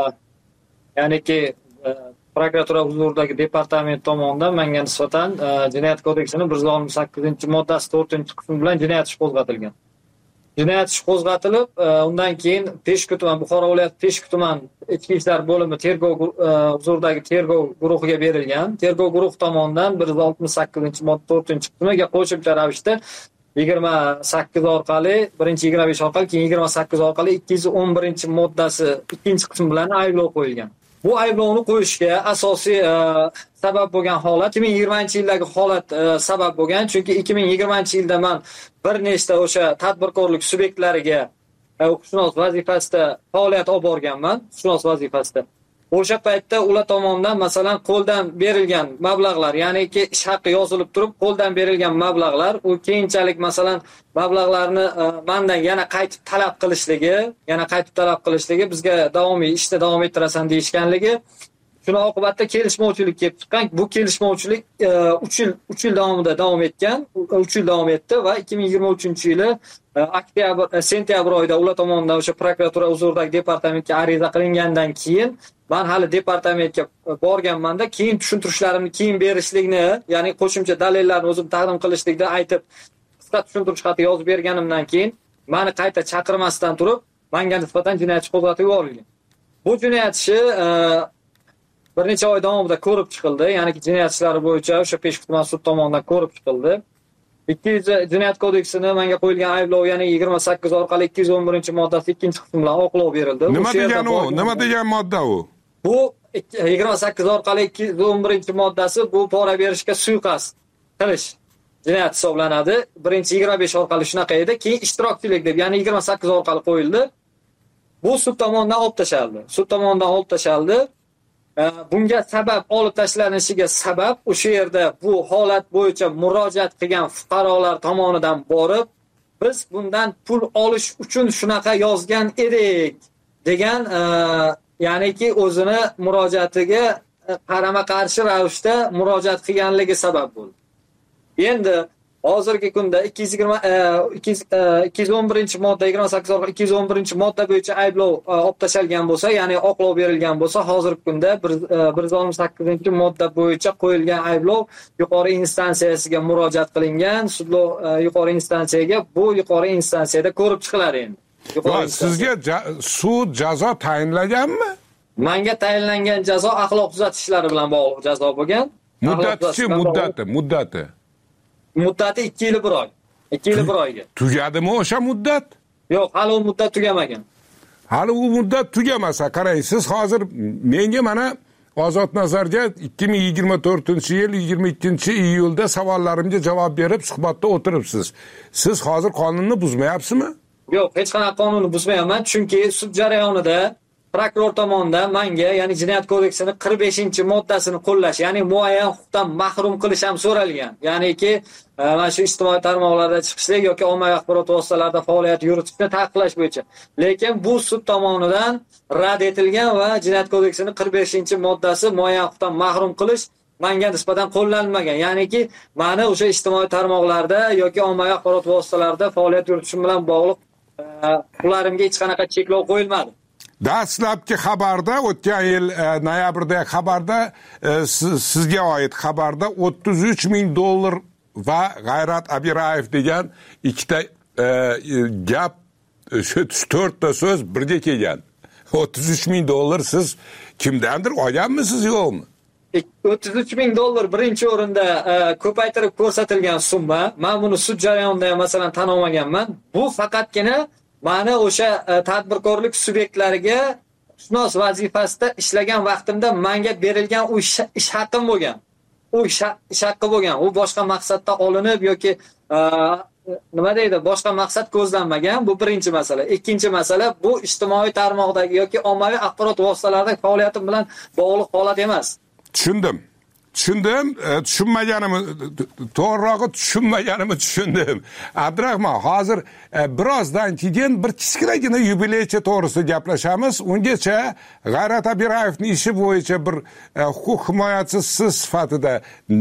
ya'niki prokuratura huzuridagi departament tomonidan menga nisbatan jinoyat kodeksining bir yuz oltmish sakkizinchi moddasi to'rtinchi qismi bilan jinoyat ishi qo'zg'atilgan. Jinoyat ishi qo'zg'atilib, undan keyin Peshku tuman, Buxoro viloyati Peshku tuman ichki ishlar bo'limi tergov huzuridagi tergov guruhiga berilgan. Tergov guruhi tomonidan bir yuz oltmish sakkizinchi modda to'rtinchi qismiga qo'shimcha ravishda yigirma sakkiz orqali, birinchi yigirma besh orqali, keyin yigirma sakkiz orqali ikki yuz o'n birinchi moddasi ikkinchi qismi bilan ayblov qo'yilgan. Bu ayblovni qo'yishga asosiy sabab bo'lgan holat ikki ming yigirmanchi yildagi holat sabab bo'lgan. Chunki ikki ming yigirmanchi yilda men bir nechta o'sha tadbirkorlik subyektlariga huquqshunos vazifasida faoliyat olib borganman, huquqshunos vazifasida. O'sha paytda ular tomonidan masalan qo'ldan berilgan mablag'lar, ya'niki ish haqqi yozilib turib qo'ldan berilgan mablag'lar, u keyinchalik masalan mablag'larni mendan yana qaytib talab qilishligi, yana qaytib talab qilishligi, bizga davomiy ishda davom ettirasan deyishganligi, shuna oqibatda kelishmovchilik kelib chiqqan. Bu kelishmovchilik uch yil uch yil davomida davom etgan, uch yil davom etdi va ikki ming yigirma uchinchi yili oktyabr sentyabr oyida ular tomonidan o'sha prokuratura huzuridagi departamentga ariza qilingandan keyin men hali departamentga borganmanda, keyin tushuntirishlarimni keyin berishlikni, ya'ni qo'shimcha dalillarni o'zim taqdim qilishlikda aytib, qisqa tushuntirish xati yozib berganimdan keyin meni qayta chaqirmasdan turib, menga nisbatan jinoyat ishi qo'zg'atib yuborilgan. Bu jinoyat ishi bir necha oy davomida ko'rib chiqildi, ya'ni jinoyat ishlari bo'yicha o'sha Peshku tuman sud tomonidan ko'rib chiqildi. ikki yuz jinoyat kodeksini menga qo'yilgan ayblov, ya'ni yigirma sakkiz orqali ikki yuz o'n birinchi moddasi ikkinchi qismi bilan oqlov berildi. Nima degani u? Nima degan modda u? Bu yigirma sakkiz orqali ikki yuz o'n birinchi moddasi bu pora berishga suiqasd qilish jinoyat hisoblanadi. Birinchi yigirma besh orqali shunaqa edi, keyin ishtirokchilik deb, ya'ni yigirma sakkiz orqali qo'yildi. Bu sud tomonidan olib tashaldi. Sud tomonidan olib tashaldi. Bunga sabab, olib tashlanishiga sabab o'sha yerda bu holat bo'yicha murojaat qilgan fuqarolar tomonidan borib, biz bundan pul olish uchun shunaqa yozgan edik degan, ya'niki o'zini murojaatiga qarama-qarshi ravishda murojaat qilganligi sabab bo'ldi. Endi hozirgi kunda ikki yuz yigirma ikki yuz o'n birinchi modda yigirma sakkiz orqali ikki yuz o'n birinchi modda bo'yicha ayblov olib tashalgan bo'lsa, ya'ni oqlov berilgan bo'lsa, hozirgi kunda bir yuz oltmish sakkizinchi modda bo'yicha qo'yilgan ayblov yuqori instansiyasiga murojaat qilingan, sudlov yuqori instansiyaga, bu yuqori instansiyada ko'rib chiqiladi endi. Sizga sud jazo tayinlaganmi? Menga tayinlangan jazo axloq tuzatish ishlari bilan bog'liq jazo bo'lgan. Muddati, muddati, muddati. Muddati ikki yil bir oy. ikki yil bir oyga. Tugadimi o'sha muddat? Yo'q, hali u muddat tugamagan. Hali u muddat tugamasa, qarang, siz hozir menga mana Ozod Nazarga ikki ming yigirma to'rtinchi yil yigirma ikkinchi iyulda savollarimga javob berib suhbatda o'tiribsiz. Siz hozir qonunni buzmayapsizmi? Yo'q, hech qanaqa qonunni buzmayapman, chunki sud jarayonida prokuror tomonidan menga, ya'ni Jinoyat kodeksining qirq beshinchi moddasini qo'llash, ya'ni muayyan huquqdan mahrum qilish ham so'ralgan. Ya'niki, mana shu ijtimoiy tarmoqlarda chiqishlik yoki ommaviy axborot vositalarida faoliyat yuritishni taqiqlash bo'yicha. Lekin bu sud tomonidan rad etilgan va Jinoyat kodeksining qirq beshinchi moddasi muayyan huquqdan mahrum qilish menga nisbatan qo'llanilmagan. Ya'niki, meni o'sha ijtimoiy tarmoqlarda yoki ommaviy axborot vositalarida faoliyat yuritishim bilan bog'liq ularga hech qanaqa cheklov qo'yilmadi. Dastlabki xabarda, o'tgan yil noyabrdagi xabarda, sizga oid xabarda o'ttiz uch ming dollar va G'ayrat Abirayev degan ikkita gap, shu to'rtta so'z birga kelgan. o'ttiz uch ming dollar siz kimdandir olganmisiz yo'qmi? o'ttiz uch ming dollar birinchi o'rinda ko'paytirib ko'rsatilgan summa. Men buni sud jarayonida ham masalan tan olmaganman. Bu faqatgina meni o'sha tadbirkorlik subyektlariga shunos vazifasida ishlagan vaqtimda menga berilgan u ish haqqim bo'lgan. U ish haqqi bo'lgan. U boshqa maqsadda olinib yoki nima deydi, boshqa maqsad ko'zlanmagan. Bu birinchi masala. Ikkinchi masala, bu ijtimoiy tarmoqdagi yoki ommaviy axborot vositalaridagi faoliyatim bilan bog'liq holat emas. Tushundim. Tushundim, tushunmaganimni, to'g'rirog'i tushunmaganimni tushundim. Abdurahmon, hozir birozdan keyin bir kichkinagina yubileycha to'g'risida gaplashamiz. Ungacha G'ayrat Abirayevning ishi bo'yicha bir huquq himoyachisi sifatida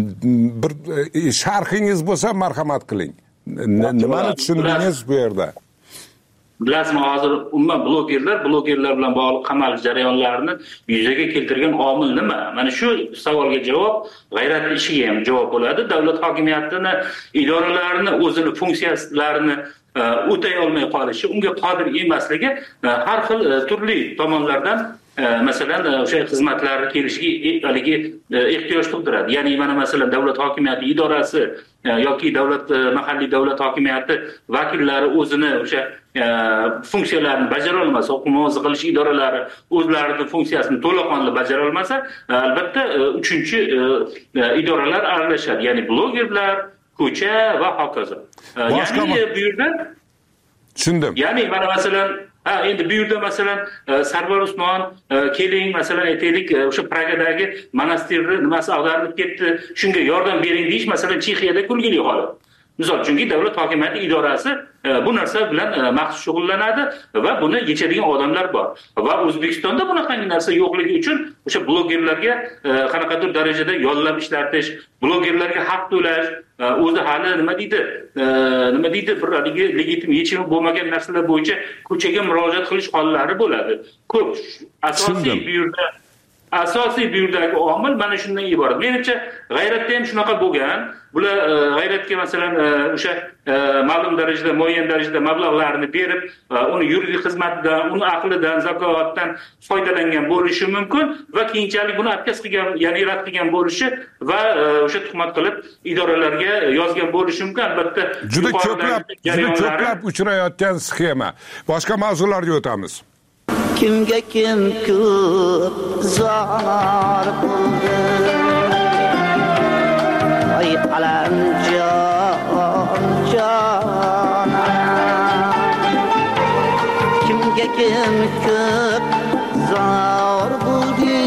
bir sharhingiz bo'lsa marhamat qiling. Nimani tushundingiz bu yerda? Bilasizmi, hozir umuman blogerlar, blogerlar bilan bog'liq qamallik jarayonlarini yuzaga keltirgan omil nima? Mana shu savolga javob G'ayrat ishiga ham javob bo'ladi. Davlat hokimiyatini, idoralarini, o'zini funksiyalarini o'tay olmay qolishi, unga qodir emasligi har xil turli tomonlardan masalan o'sha xizmatlar kelishiga haligi ehtiyoj tug'diradi. Ya'ni mana masalan davlat hokimiyati idorasi yoki davlat mahalliy davlat hokimiyati vakillari o'zini o'sha funksiyalarini bajara olmasa, huquq muhofaza qilish idoralari o'zlarining funksiyasini to'laqonli bajara olmasa, albatta uchinchi idoralar aralashadi. Ya'ni blogerlar, ko'cha va hokazo. Ya'ni bu yerda tushundim. Ya'ni mana masalan ha endi bu yerda masalan Sarvar Usmon keling masalan aytaylik o'sha Pragadagi monastirni nimasi ag'darilib ketdi, shunga yordam bering deyish masalan Chexiyada kulgili holat. Misol, chunki davlat hokimiyati idorasi bu narsa bilan maxsus shug'ullanadi va buni yechadigan odamlar bor. Va O'zbekistonda bunaqangi narsa yo'qligi uchun o'sha blogerlarga qanaqadir darajada yollab ishlatish, blogerlarga haq to'lash, o'zi hali nima deydi, nima deydi, bir legitim yechimi bo'lmagan narsalar bo'yicha ko'chaga murojaat qilish hollari bo'ladi. Ko'p. Asosiy bu yerda asosiy bu yerdagi omil mana shundan iborat. Menimcha G'ayratda ham shunaqa bo'lgan. Bular G'ayratga masalan o'sha ma'lum darajada, muayyan darajada mablag'larni berib, uni yuridik xizmatidan, uni aqlidan, zakovatdan foydalangan bo'lishi mumkin va keyinchalik buni отказ qilgan, ya'ni rad qilgan bo'lishi va o'sha tuhmat qilib idoralarga yozgan bo'lishi mumkin. Albatta, juda ko'plab, juda ko'plab uchrayotgan sxema. Boshqa mavzularga o'tamiz. Kimga kim ko'p zor qildi, ay alamjon jonan. Kimga kim ko'p zor qildi,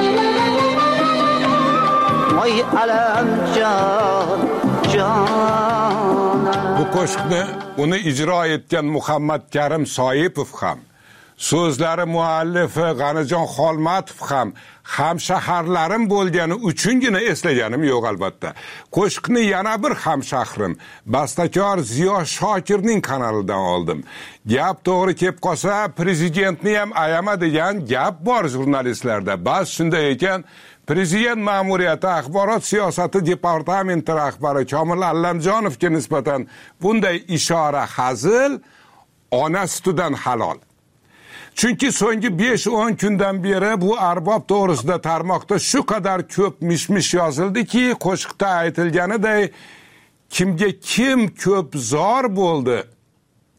ay alamjon jonan. Bu qo'shiqni uni ijro etgan Muhammad Karim Soipov ham, so'zlari muallifi G'anijon Xolmatov ham hamshaharlarim bo'lgani uchungina eslaganim yo'q albatta. Qo'shiqni yana bir hamshahrim, bastakor Ziyo Shokirning kanalidan oldim. Gap to'g'ri kelib qolsa, prezidentni ham ayama degan gap bor jurnalistlarda. Bas shunday ekan, Prezident ma'muriyati axborot siyosati departamenti rahbari Komil Allamjonovga nisbatan bunday ishora hazil ona sutidan halol. Chunki so'nggi besh o'n kundan beri bu arbob to'g'risida tarmoqda shu qadar ko'p mishmish yozildiki, qo'shiqda aytilganiday kimga kim ko'p zor bo'ldi,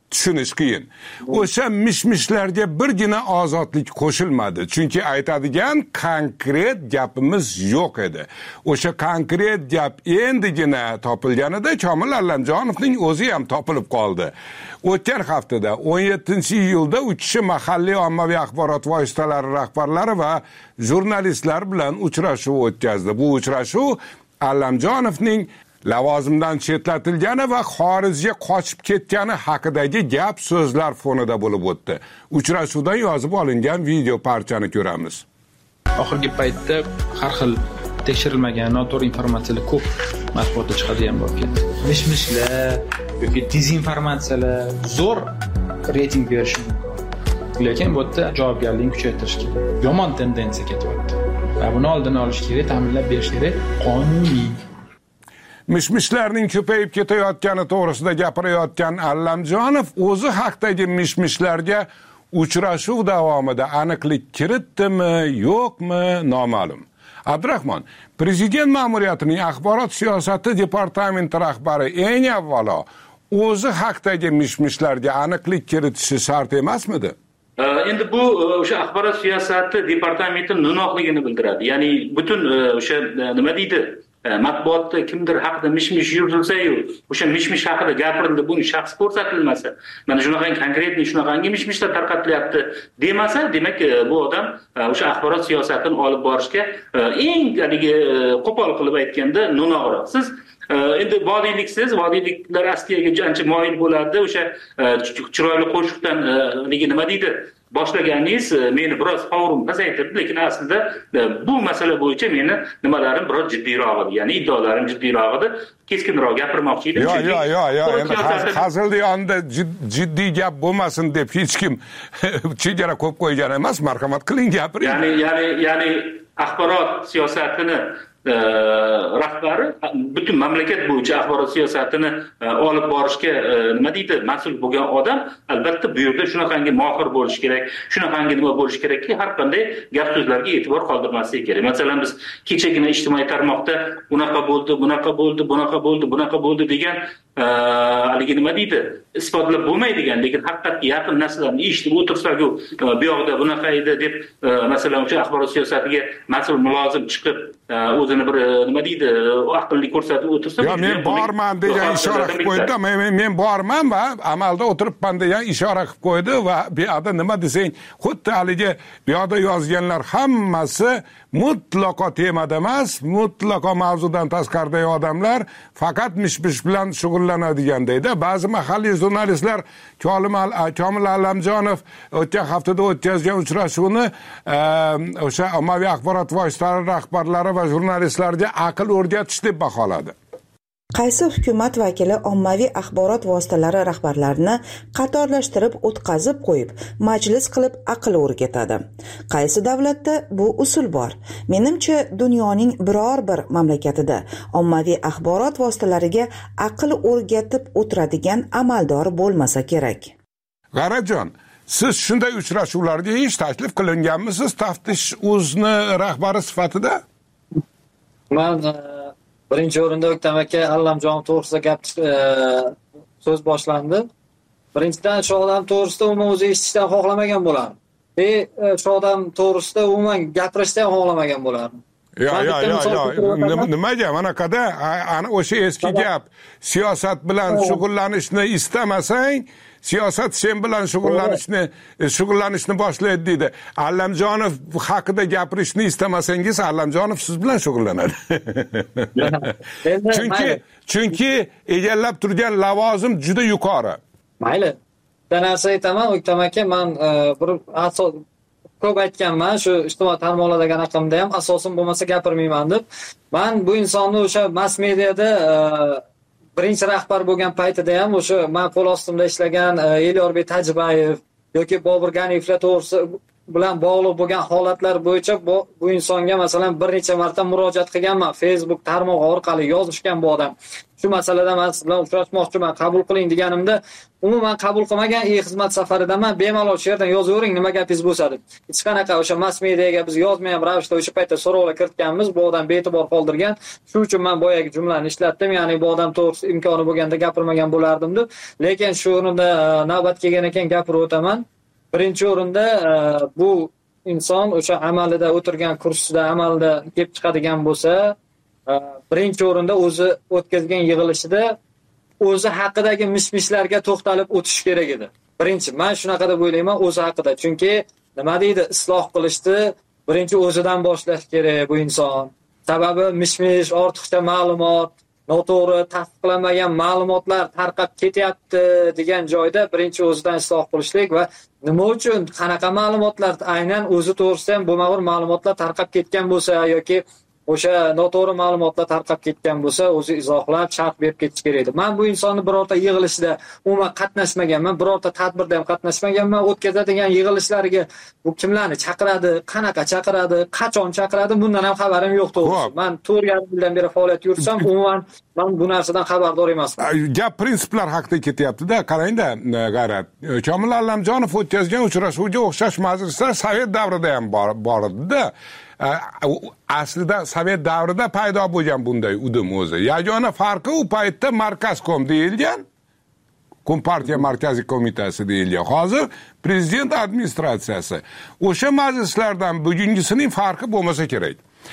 tushunish qiyin. O'sha mishmishlarga birgina ozodlik qo'shilmadi, chunki aytadigan konkret gapimiz yo'q edi. O'sha konkret gap endigina topilganida Komil Allamjonovning o'zi ham topilib qoldi. O'tgan haftada o'n yettinchi iyulda u kishi mahalliy ommaviy axborot vositalari rahbarlari va jurnalistlar bilan uchrashuv o'tkazdi. Bu uchrashuv Allamjonovning lavozimdan chetlatilgani va xorijga qochib ketgani haqidagi gap so'zlar fonida bo'lib o'tdi. Uchrashuvdan yozib olingan video parchani ko'ramiz. Oxirgi paytda har xil tekshirilmagan noto'g'ri informatsiyalar ko'p matbuotda chiqadigan bo'lib ketdi. Mish-mishlar yoki dezinformatsiyalar zo'r reyting berishi mumkin. Lekin bu yerda javobgarlikni kuchaytirish kerak. Yomon tendensiya ketyapti. Va buni oldini olish kerak, ta'minlab berish kerak, qonuniy. Mishmishlarning ko'payib ketayotgani to'g'risida gapirayotgan Allamjonov o'zi haqdagi mishmishlarga uchrashuv davomida aniqlik kiritdimi, yo'qmi noma'lum. Abdurahmon, prezident ma'muriyatining axborot siyosati departamenti rahbari eng avvalo o'zi haqdagi mishmishlarga aniqlik kiritishi shart emasmidi? Endi bu o'sha axborot siyosati departamenti no'noqligini bildiradi. Ya'ni butun o'sha nima deydi? Matbuotda kimdir haqida mishmish yuritilsa-yu, o'sha mishmish haqida gapirildi, buni shaxs ko'rsatilmasa, mana shunaqangi konkretni shunaqangi mishmishlar tarqatilyapti demasa, demak bu odam o'sha axborot siyosatini olib borishga eng haligi qo'pol qilib aytganda no'noqroq. Siz endi vodiyliksiz, vodiyliklar askiyaga ancha moyil bo'ladi, o'sha chiroyli qo'shiqdan haligi nima deydi? Boshlaganingiz meni biroz qovurim pasaytirdi, lekin aslida bu masala bo'yicha meni nimalarim biroz jiddiyroq edi, ya'ni iddaolarim jiddiyroq edi, keskinroq gapirmoqchi edim. Yo'q, yo'q, yo'q, yo'q, endi hazilda yonida jiddiy gap bo'lmasin deb hech kim chegara qo'yib qo'ygan emas, marhamat qiling gapiring. Ya'ni, ya'ni, ya'ni axborot siyosatini rahbari butun mamlakat bo'yicha axborot siyosatini olib borishga nima deydi, mas'ul bo'lgan odam albatta bu yerda shunaqangi mohir bo'lish kerak, shunaqangi nima bo'lish kerakki, har qanday gap so'zlarga e'tibor qoldirmasligi kerak. Masalan, biz kechagina ijtimoiy tarmoqda unaqa bo'ldi, bunaqa bo'ldi, bunaqa bo'ldi, bunaqa bo'ldi degan haligi nima deydi, isbotlab bo'lmaydigan, lekin haqiqatga yaqin narsalarni eshitib o'tirsak-ku, bu yoqda bunaqa edi deb, masalan, o'sha axborot siyosatiga mas'ul mulozim chiqib o'zini bir nima deydi, aqlli ko'rsatib o'tirsa, yo, men borman degan ishora qilib qo'ydi, men men borman va amalda o'tiribman degan ishora qilib qo'ydi va bu yerda nima desang, xuddi haligi bu yerda yozganlar hammasi mutlaqo temada emas, mutlaqo mavzudan tasqaridagi odamlar faqat mish-mish bilan shug'ullanadigan deydi. Ba'zi mahalliy jurnalistlar Komil Allamjonov o'tgan haftada o'tkazgan uchrashuvni o'sha ommaviy axborot vositalari rahbarlari va jurnalistlarga aql o'rgatish deb baholadi. Qaysi hukumat vakili ommaviy axborot vositalari rahbarlarini qatorlashtirib o'tkazib qo'yib, majlis qilib aql o'rgatadi? Qaysi davlatda bu usul bor? Menimcha, dunyoning biror bir mamlakatida ommaviy axborot vositalariga aql o'rgatib o'tiradigan amaldor bo'lmasa kerak. G'arajon, siz shunday uchrashuvlarga hech taklif qilinganmisiz taftish o'zni rahbari sifatida? Men birinchi o'rinda O'ktam aka Allamjonov to'g'risida gap so'z boshlandi. Birinchidan shu odam to'g'risida umuman o'zi eshitishdan xohlamagan bo'lardim. E shu odam to'g'risida umuman gapirishdan xohlamagan bo'lardim. Yo, yo, yo, yo, nimaga manaqada ana o'sha eski gap, siyosat bilan shug'ullanishni istamasang, siyosat sen bilan shug'ullanishni shug'ullanishni boshlaydi deydi. Allamjonov haqida gapirishni istamasangiz, Allamjonov siz bilan shug'ullanadi. chunki chunki egallab turgan lavozim juda yuqori. Mayli. Bir narsa aytaman, O'ktam aka, men bir asos ko'p aytganman, shu ijtimoiy tarmoqlardagi raqamda ham asosim bo'lmasa gapirmayman deb. Men bu insonni o'sha mass mediada birinchi rahbar bo'lgan paytida ham o'sha men qo'l ostimda ishlagan Elyorbek Tajibayev yoki Bobur Ganiyevlar to'g'risida bilan bog'liq bo'lgan holatlar bo'yicha bu, bu insonga masalan bir necha marta murojaat qilganman. Facebook tarmog'i orqali yozishgan bu odam. Shu masalada men siz bilan uchrashmoqchiman, qabul qiling deganimda, umuman qabul qilmagan. E-xizmat safaridaman, bemalol shu yerdan yozavering, nima gapingiz bo'lsa deb. Hech qanaqa o'sha mass mediaga biz yozmagan ravishda o'sha paytda so'rovlar kiritganmiz. Bu odam bee'tibor qoldirgan. Shuning uchun men boyagi jumlani ishlatdim. Ya'ni bu odam to'g'risi imkoni bo'lganda gapirmagan bo'lardim deb. Lekin shu o'rinda navbat kelgan ekan gapirib o'taman. Birinchi o'rinda bu inson o'sha amalida o'tirgan kursida amalda kelib chiqadigan bo'lsa, birinchi o'rinda o'zi o'tkazgan yig'ilishida o'zi haqidagi mish-mishlarga to'xtalib o'tish kerak edi. Birinchi, men shunaqa deb o'ylayman, o'zi haqida. Chunki nima deydi, isloh qilishni birinchi o'zidan boshlash kerak bu inson. Sababi mish-mish, ortiqcha ma'lumot, noto'g'ri tasdiqlanmagan ma'lumotlar tarqab ketyapti degan joyda birinchi o'zidan isloh qilishlik va nima uchun qanaqa ma'lumotlar aynan o'zi to'g'risida ham bo'lmag'ur ma'lumotlar tarqab ketgan bo'lsa yoki o'sha noto'g'ri ma'lumotlar tarqab ketgan bo'lsa, o'zi izohlab, sharh berib ketish kerak edi. Men bu insonni birorta yig'ilishida umuman qatnashmaganman, birorta tadbirda ham qatnashmaganman. O'tkazadigan yig'ilishlariga bu kimlarni chaqiradi, qanaqa chaqiradi, qachon chaqiradi, bundan ham xabarim yo'q to'g'risi. Men to'rt yarim yildan beri faoliyat yursam, umuman men bu narsadan xabardor emasman. Gap prinsiplar haqida ketyapti-da, qarang-da, G'ayrat. Komil Allamjonov o'tkazgan uchrashuvga o'xshash majlislar Sovet davrida ham bor edi-da. Aslida Sovet davrida paydo bo'lgan bunday udim o'zi. Yagona farqi u paytda Markazkom deyilgan, Kompartiya Markaziy qo'mitasi deyilgan. Hozir prezident administratsiyasi. O'sha majlislardan bugungisining farqi bo'lmasa kerak.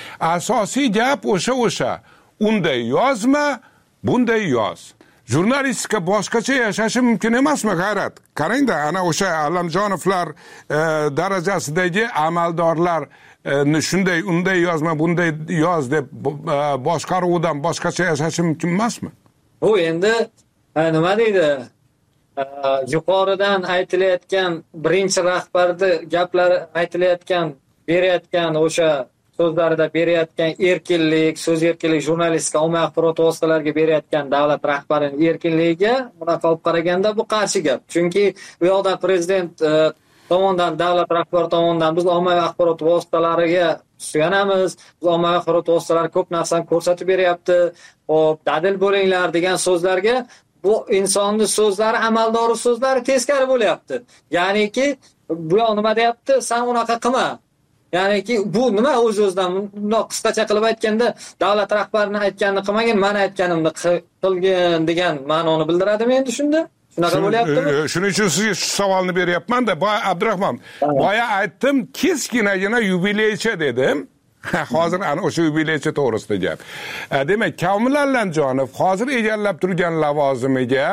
Asosiy gap o'sha o'sha. Unday yozma, bunday yoz. Jurnalistika boshqacha yashashi mumkin emasmi, G'ayrat? Qarang-da, ana o'sha Allamjonovlar e, darajasidagi amaldorlar e, shunday unday yozma, bunday yoz deb e, boshqaruvdan boshqacha yashashi mumkin emasmi? Bu endi nima deydi? E, yuqoridan aytilayotgan birinchi rahbarni gaplari aytilayotgan, berayotgan o'sha so'zlarida berayotgan erkinlik, so'z erkinlik, jurnalistika, ommaviy axborot vositalariga berayotgan davlat rahbarining erkinligiga bunaqa olib qaraganda bu qarshi gap. Chunki bu yoqda prezident e, tomonidan, davlat rahbari tomonidan biz ommaviy axborot vositalariga suyanamiz, biz ommaviy axborot vositalari ko'p narsani ko'rsatib beryapti, hop, dadil bo'linglar degan so'zlarga bu insonning so'zlari, amaldori so'zlari teskari bo'lyapti. Ya'niki bu yoq nima deyapti? Sen unaqa qilma. Ya'niki bu nima o'z-o'zidan bundoq qisqacha qilib aytganda davlat rahbarining aytganini qilmagin, men aytganimni qilgin degan ma'noni bildiradimi endi shunda? Shunaqa bo'lyaptimi? Shuning uchun sizga shu savolni beryapman-da. Boya Abdurahmon, boya aytdim, keskinagina yubileychi dedim. Hozir ana o'sha yubileychi to'g'risida gap. Demak, Komil Allamjonov hozir egallab turgan lavozimiga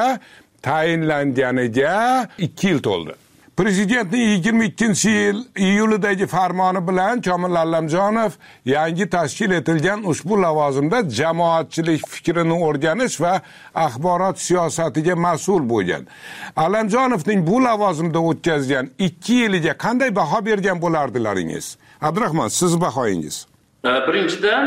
tayinlanganiga ikki yil to'ldi. Prezidentning yigirma ikkinchi yil iyulidagi farmoni bilan Komil Allamjonov yangi tashkil etilgan ushbu lavozimda jamoatchilik fikrini o'rganish va axborot siyosatiga mas'ul bo'lgan. Allamjonovning bu lavozimda o'tkazgan ikki yiliga qanday baho bergan bo'lardilaringiz? Abdurahmon, siz bahoyingiz. Birinchidan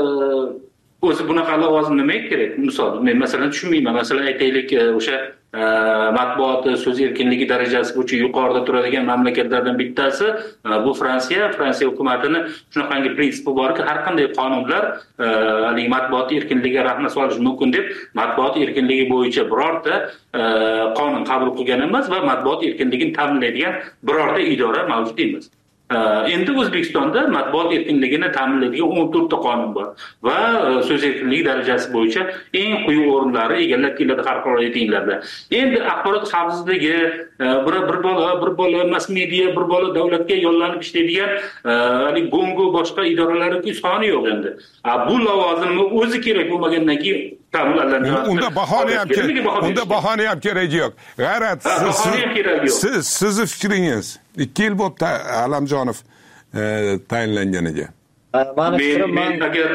o'zi bunaqa lavozim nima kerak? Misol, men masalan tushunmayman. Masalan, aytaylik, o'sha matbuot so'z erkinligi darajasi bo'yicha yuqorida turadigan mamlakatlardan bittasi bu Fransiya. Fransiya hukumatini shunaqangi prinsipi borki, har qanday qonunlar haligi matbuot erkinligiga rahna solishi mumkin deb matbuot erkinligi bo'yicha birorta qonun qabul qilgan emas va matbuot erkinligini ta'minlaydigan birorta idora mavjud emas. Endi O'zbekistonda matbuot erkinligini ta'minlaydigan o'n to'rt ta qonun bor va so'z erkinligi darajasi bo'yicha eng quyi o'rinlarni egallab keladi xalqaro reytinglarda. Endi axborot xavfsizligi, bir bir bola, bir bola mass media, bir bola davlatga yo'llanib ishlaydigan hali gongo boshqa idoralarning soni yo'q endi. Bu lavozimni o'zi kerak bo'lmagandan keyin unda bahona ham kerak. Unda bahona ham kerak yo'q. G'ayrat, siz siz fikringiz ikki yil bo'libdi Allamjonov tayinlanganiga. Meni fikrim, men agar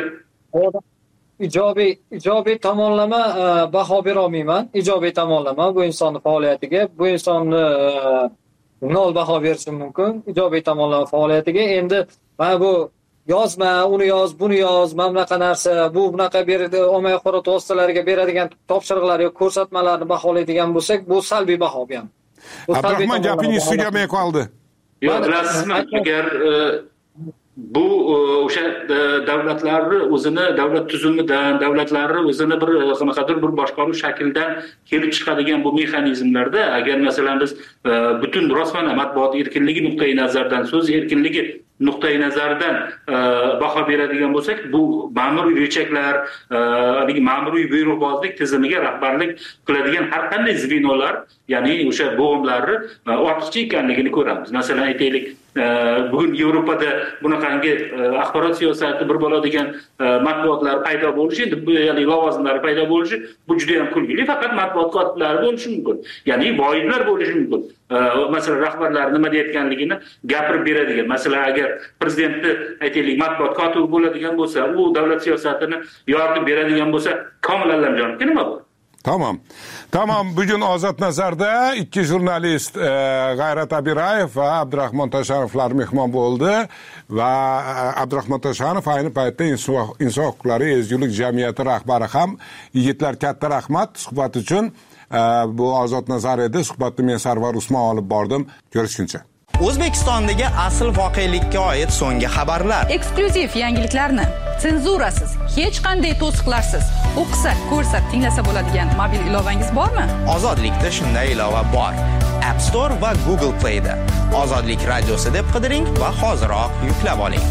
ijobiy ijobiy tomonlama baho bera olmayman. Ijobiy tomonlama bu insonning faoliyatiga, bu insonni nol baho berishim mumkin. Ijobiy tomonlama faoliyatiga endi mana bu yozma, uni yoz, buni yoz, mana bunaqa narsa, bu bunaqa beradi, ommaviy axborot vositalariga beradigan topshiriqlar yoki ko'rsatmalarni baholaydigan bo'lsak, bu salbiy baho ham. Abdurahmon, gapingiz tugamay qoldi. Yo'q, bilasizmi, agar bu o'sha davlatlarni o'zini davlat tuzumidan, davlatlarni o'zini bir qanaqadir bir boshqaruv shaklidan kelib chiqadigan bu mexanizmlarda agar masalan biz butun rostmana matbuot erkinligi nuqtai nazaridan, so'z erkinligi nuqtai nazaridan baho beradigan bo'lsak, bu ma'muriy rechaklar, haligi ma'muriy buyruqbozlik tizimiga rahbarlik qiladigan har qanday zvenolar, ya'ni o'sha bo'g'imlarni ortiqcha ekanligini ko'ramiz. Masalan, aytaylik, bugun Yevropada bunaqangi axborot siyosati bir bo'ladigan matbuotlar paydo bo'lishi, endi ya'ni lavozimlar paydo bo'lishi bu juda ham kulgili, faqat matbuot kotiblari bo'lishi mumkin. Ya'ni boylar bo'lishi mumkin. Masalan, rahbarlar nima deyotganligini gapirib beradigan. Masalan, agar prezidentni aytaylik matbuot kotibi bo'ladigan bo'lsa, u davlat siyosatini yoritib beradigan bo'lsa, Komil Allamjonovga nima bor? Tamam. Tamam, bugun Ozod Nazarda ikki jurnalist e, G'ayrat Abirayev va Abdurahmon Tashanovlar mehmon bo'ldi va Abdurahmon Tashanov ayni paytda inson huquqlari ezgulik jamiyati rahbari ham. Yigitlar, katta rahmat suhbat uchun. E, bu Ozod Nazar edi. Suhbatni men Sarvar Usmon olib bordim. Ko'rishguncha. O'zbekistondagi asl voqelikka oid so'nggi xabarlar, eksklyuziv yangiliklarni senzurasiz, hech qanday to'siqlarsiz o'qisa, ko'rsa, tinglasa bo'ladigan mobil ilovangiz bormi? Ozodlikda shunday ilova bor. App Store va Google Play da. Ozodlik radiosi deb qidiring va hoziroq yuklab oling.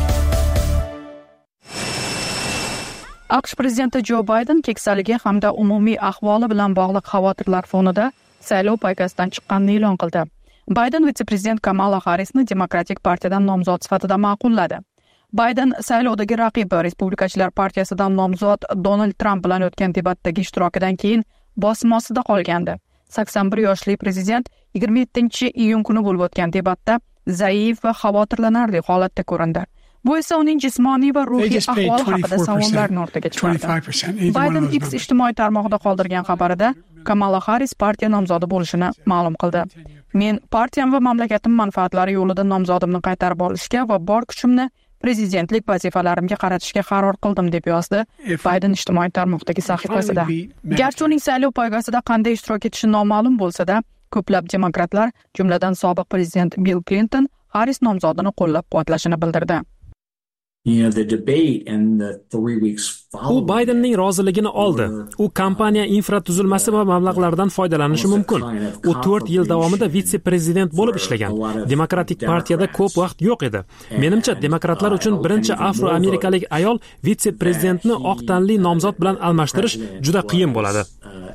AQSh prezidenti Jo Bayden keksaligi hamda umumiy ahvoli bilan bog'liq xavotirlar fonida saylov poygasidan chiqqanini e'lon qildi. Bayden vitse-prezident Kamala Harrisni Demokratik partiyadan nomzod sifatida ma'qulladi. Bayden saylovdagi raqibi Respublikachilar partiyasidan nomzod Donald Trump bilan o'tgan debatdagi ishtirokidan keyin bosim ostida qolgandi. sakson bir yoshli prezident yigirma yettinchi iyun kuni bo'lib o'tgan debatda zaif va xavotirlanarli holatda ko'rindi. Bu esa uning jismoniy va ruhiy ahvoli haqida savollarni o'rtaga chiqardi. Bayden X ijtimoiy tarmog'ida qoldirgan xabarida Kamala Harris partiya nomzodi bo'lishini ma'lum qildi. Men partiyam va mamlakatim manfaatlari yo'lida nomzodimni qaytarib olishga va bor kuchimni prezidentlik vazifalarimga qaratishga qaror qildim, deb yozdi Bayden ijtimoiy tarmoqdagi sahifasida. Garchi uning saylov poygasida qanday ishtirok etishi noma'lum bo'lsa-da, ko'plab demokratlar, jumladan sobiq prezident Bill Clinton, Harris nomzodini qo'llab-quvvatlashini bildirdi. U Baydenning roziligini oldi. U kompaniya infratuzilmasi va mablag'lardan foydalanishi mumkin. U to'rt yil davomida vitse-prezident bo'lib ishlagan. Demokratik partiyada ko'p vaqt yo'q edi. Menimcha, demokratlar uchun birinchi afro-amerikalik ayol vitse-prezidentni oq tanli nomzod bilan almashtirish juda qiyin bo'ladi.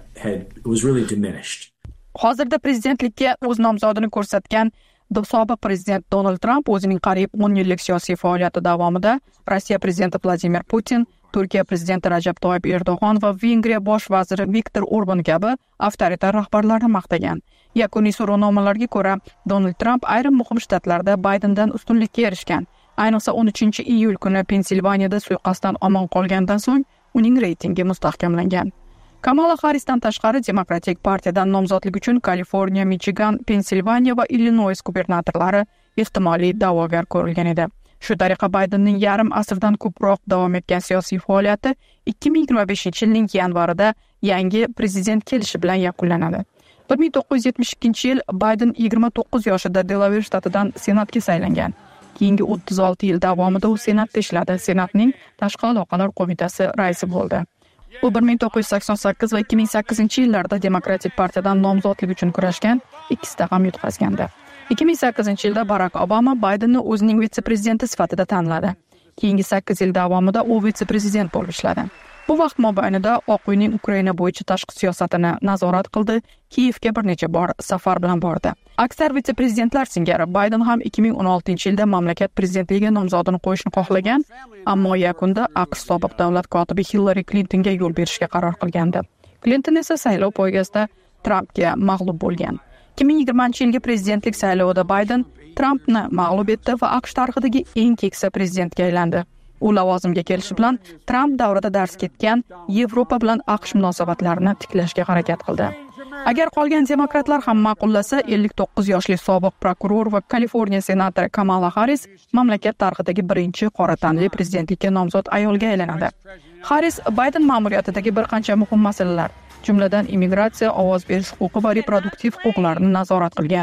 Hozirda prezidentlikka o'z nomzodini ko'rsatgan sobiq prezident Donald Trump o'zining qariyb o'n yillik siyosiy faoliyati davomida Rossiya prezidenti Vladimir Putin, Turkiya prezidenti Rajab Toyyib Erdo'g'on va Vengriya bosh vaziri Viktor Orban kabi avtoritar rahbarlarni maqtagan. Yakuniy so'rovnomalarga ko'ra, Donald Trump ayrim muhim shtatlarda Baydendan ustunlikka erishgan. Ayniqsa o'n uchinchi iyul kuni Pensilvaniyada suiqasddan omon qolgandan so'ng uning reytingi mustahkamlangan. Kamala Harrisdan tashqari Demokratik partiyadan nomzodlik uchun Kaliforniya, Michigan, Pensilvaniya va Illinois gubernatorlari ehtimoliy da'vogar ko'rilgan edi. Shu tariqa Baydenning yarim asrdan ko'proq davom etgan siyosiy faoliyati ikki ming yigirma beshinchi yilning yanvarida yangi prezident kelishi bilan yakunlanadi. bir ming to'qqiz yuz yetmish ikkinchi yil Bayden yigirma to'qqiz yoshida Delaware shtatidan senatga saylangan. Keyingi o'ttiz olti yil davomida u senatda ishladi. Senatning tashqi aloqalar qo'mitasi raisi bo'ldi. U bir ming to'qqiz yuz sakson sakkiz va ikki ming sakkizinchi yillarda Demokratik partiyadan nomzodlik uchun kurashgan, ikkisida ham yutqazgandi. ikki ming sakkizinchi yilda Barack Obama Baydenni o'zining vitse-prezidenti sifatida tanladi. Keyingi sakkiz yil davomida u vitse-prezident bo'lib ishladi. Bu vaqt mobaynida Oq uyning Ukraina bo'yicha tashqi siyosatini nazorat qildi, Kiyevga bir necha bor safar bilan bordi. Aksar vitse-prezidentlar singari Bayden ham ikki ming o'n oltinchi yilda mamlakat prezidentligiga nomzodini qo'yishni xohlagan, ammo yakunda AQSh sobiq davlat kotibi Hillary Clintonga yo'l berishga qaror qilgandi. Clinton esa saylov poygasida Trumpga mag'lub bo'lgan. ikki ming yigirmanchi yilgi prezidentlik saylovida Bayden Trumpni mag'lub etdi va AQSh tarixidagi eng keksa prezidentga aylandi. U lavozimga kelishi bilan Trump davrida dars ketgan Yevropa bilan AQSh munosabatlarini tiklashga harakat qildi. Agar qolgan demokratlar ham ma'qullasa, ellik to'qqiz yoshli sobiq prokuror va Kaliforniya senatori Kamala Harris mamlakat tarixidagi birinchi qora tanli prezidentlikka nomzod ayolga aylanadi. Harris Bayden ma'muriyatidagi bir qancha muhim masalalar, jumladan immigratsiya, ovoz berish huquqi va reproduktiv huquqlarni nazorat qilgan.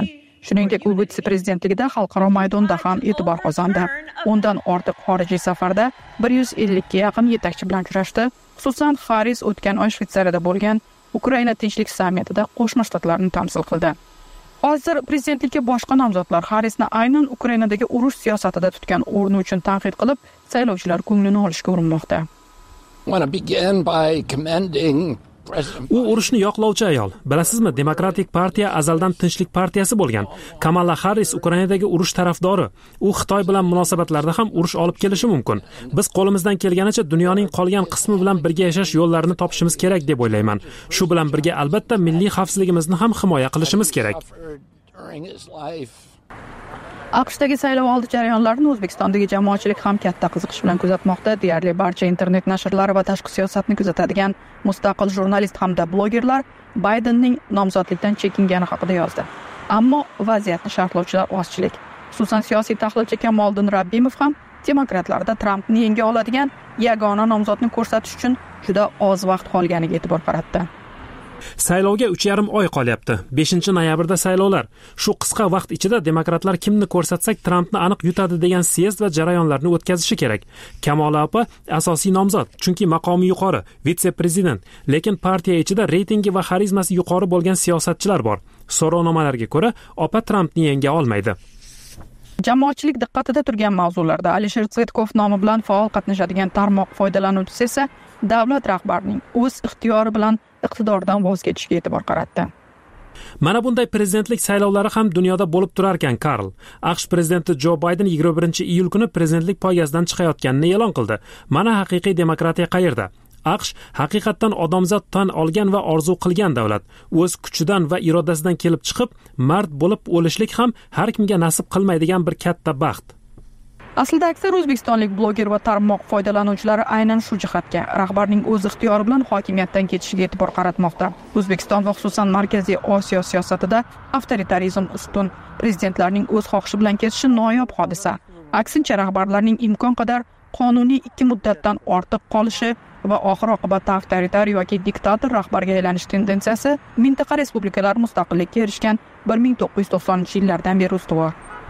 Shuningdek, u vitse-prezidentligida xalqaro maydonda ham e'tibor qozondi. O'ndan ortiq xorijiy safarda bir yuz ellikka yaqin yetakchi bilan uchrashdi. Xususan, Haris o'tgan oy Shvetsariyada bo'lgan Ukraina tinchlik sammitida Qo'shma Shtatlarni tamsil qildi. Hozir prezidentlikka boshqa nomzodlar Harisni aynan Ukrainadagi urush siyosatida tutgan o'rni uchun tanqid qilib, saylovchilar ko'nglini olishga urinmoqda. U urushni yoqlovchi ayol. Bilasizmi, Demokratik partiya azaldan tinchlik partiyasi bo'lgan. Kamala Harris Ukrainadagi urush tarafdori. U Xitoy bilan munosabatlarda ham urush olib kelishi mumkin. Biz qo'limizdan kelganicha dunyoning qolgan qismi bilan birga yashash yo'llarini topishimiz kerak deb o'ylayman. Shu bilan birga albatta milliy xavfsizligimizni ham himoya qilishimiz kerak. AQShdagi saylov oldi jarayonlarini O'zbekistondagi jamoatchilik ham katta qiziqish bilan kuzatmoqda. Deyarli barcha internet nashrlari va tashqi siyosatni kuzatadigan mustaqil jurnalist hamda blogerlar Baydenning nomzodlikdan chekingani haqida yozdi. Ammo vaziyatni sharhlovchilar ozchilik. Xususan, siyosiy tahlilchi Kamoliddin Rabbimov ham demokratlarda Trampni yenga oladigan yagona nomzodni ko'rsatish uchun juda oz vaqt qolganiga e'tibor qaratdi. Saylovga uch yarim oy qolyapti. beshinchi noyabrda saylovlar. Shu qisqa vaqt ichida demokratlar kimni ko'rsatsak Trampni aniq yutadi degan syezd va jarayonlarni o'tkazishi kerak. Kamola opa asosiy nomzod, chunki maqomi yuqori, vitse-prezident, lekin partiya ichida reytingi va xarizmasi yuqori bo'lgan siyosatchilar bor. So'rovnomalarga ko'ra, opa Trampni yenga olmaydi. Jamoatchilik diqqatida turgan mavzularda Alisher Tsetkov nomi bilan faol qatnashadigan tarmoq foydalanuvchisi esa davlat rahbarining o'z ixtiyori bilan iqtidordan voz kechishiga e'tibor qaratdi. Mana bunday prezidentlik saylovlari ham dunyoda bo'lib turar ekan, Karl. AQSh prezidenti Jo Bayden yigirma birinchi iyul kuni prezidentlik poygasidan chiqayotganini e'lon qildi. Mana haqiqiy demokratiya qayerda? AQSh haqiqatdan odamzod tan olgan va orzu qilgan davlat. O'z kuchidan va irodasidan kelib chiqib, mard bo'lib o'lishlik ham har kimga nasib qilmaydigan bir katta baxt. Aslida aksar o'zbekistonlik bloger va tarmoq foydalanuvchilari aynan shu jihatga, rahbarning o'z ixtiyori bilan hokimiyatdan ketishiga e'tibor qaratmoqda. O'zbekiston va xususan Markaziy Osiyo siyosatida avtoritarizm ustun, prezidentlarning o'z xohishi bilan ketishi noyob hodisa. Aksincha, rahbarlarning imkon qadar qonuniy ikki muddatdan ortiq qolishi va oxir oqibatda avtoritar yoki diktator rahbarga aylanish tendensiyasi mintaqa respublikalari mustaqillikka erishgan bir ming to'qqiz yuz to'qsoninchi yillardan beri ustuvor.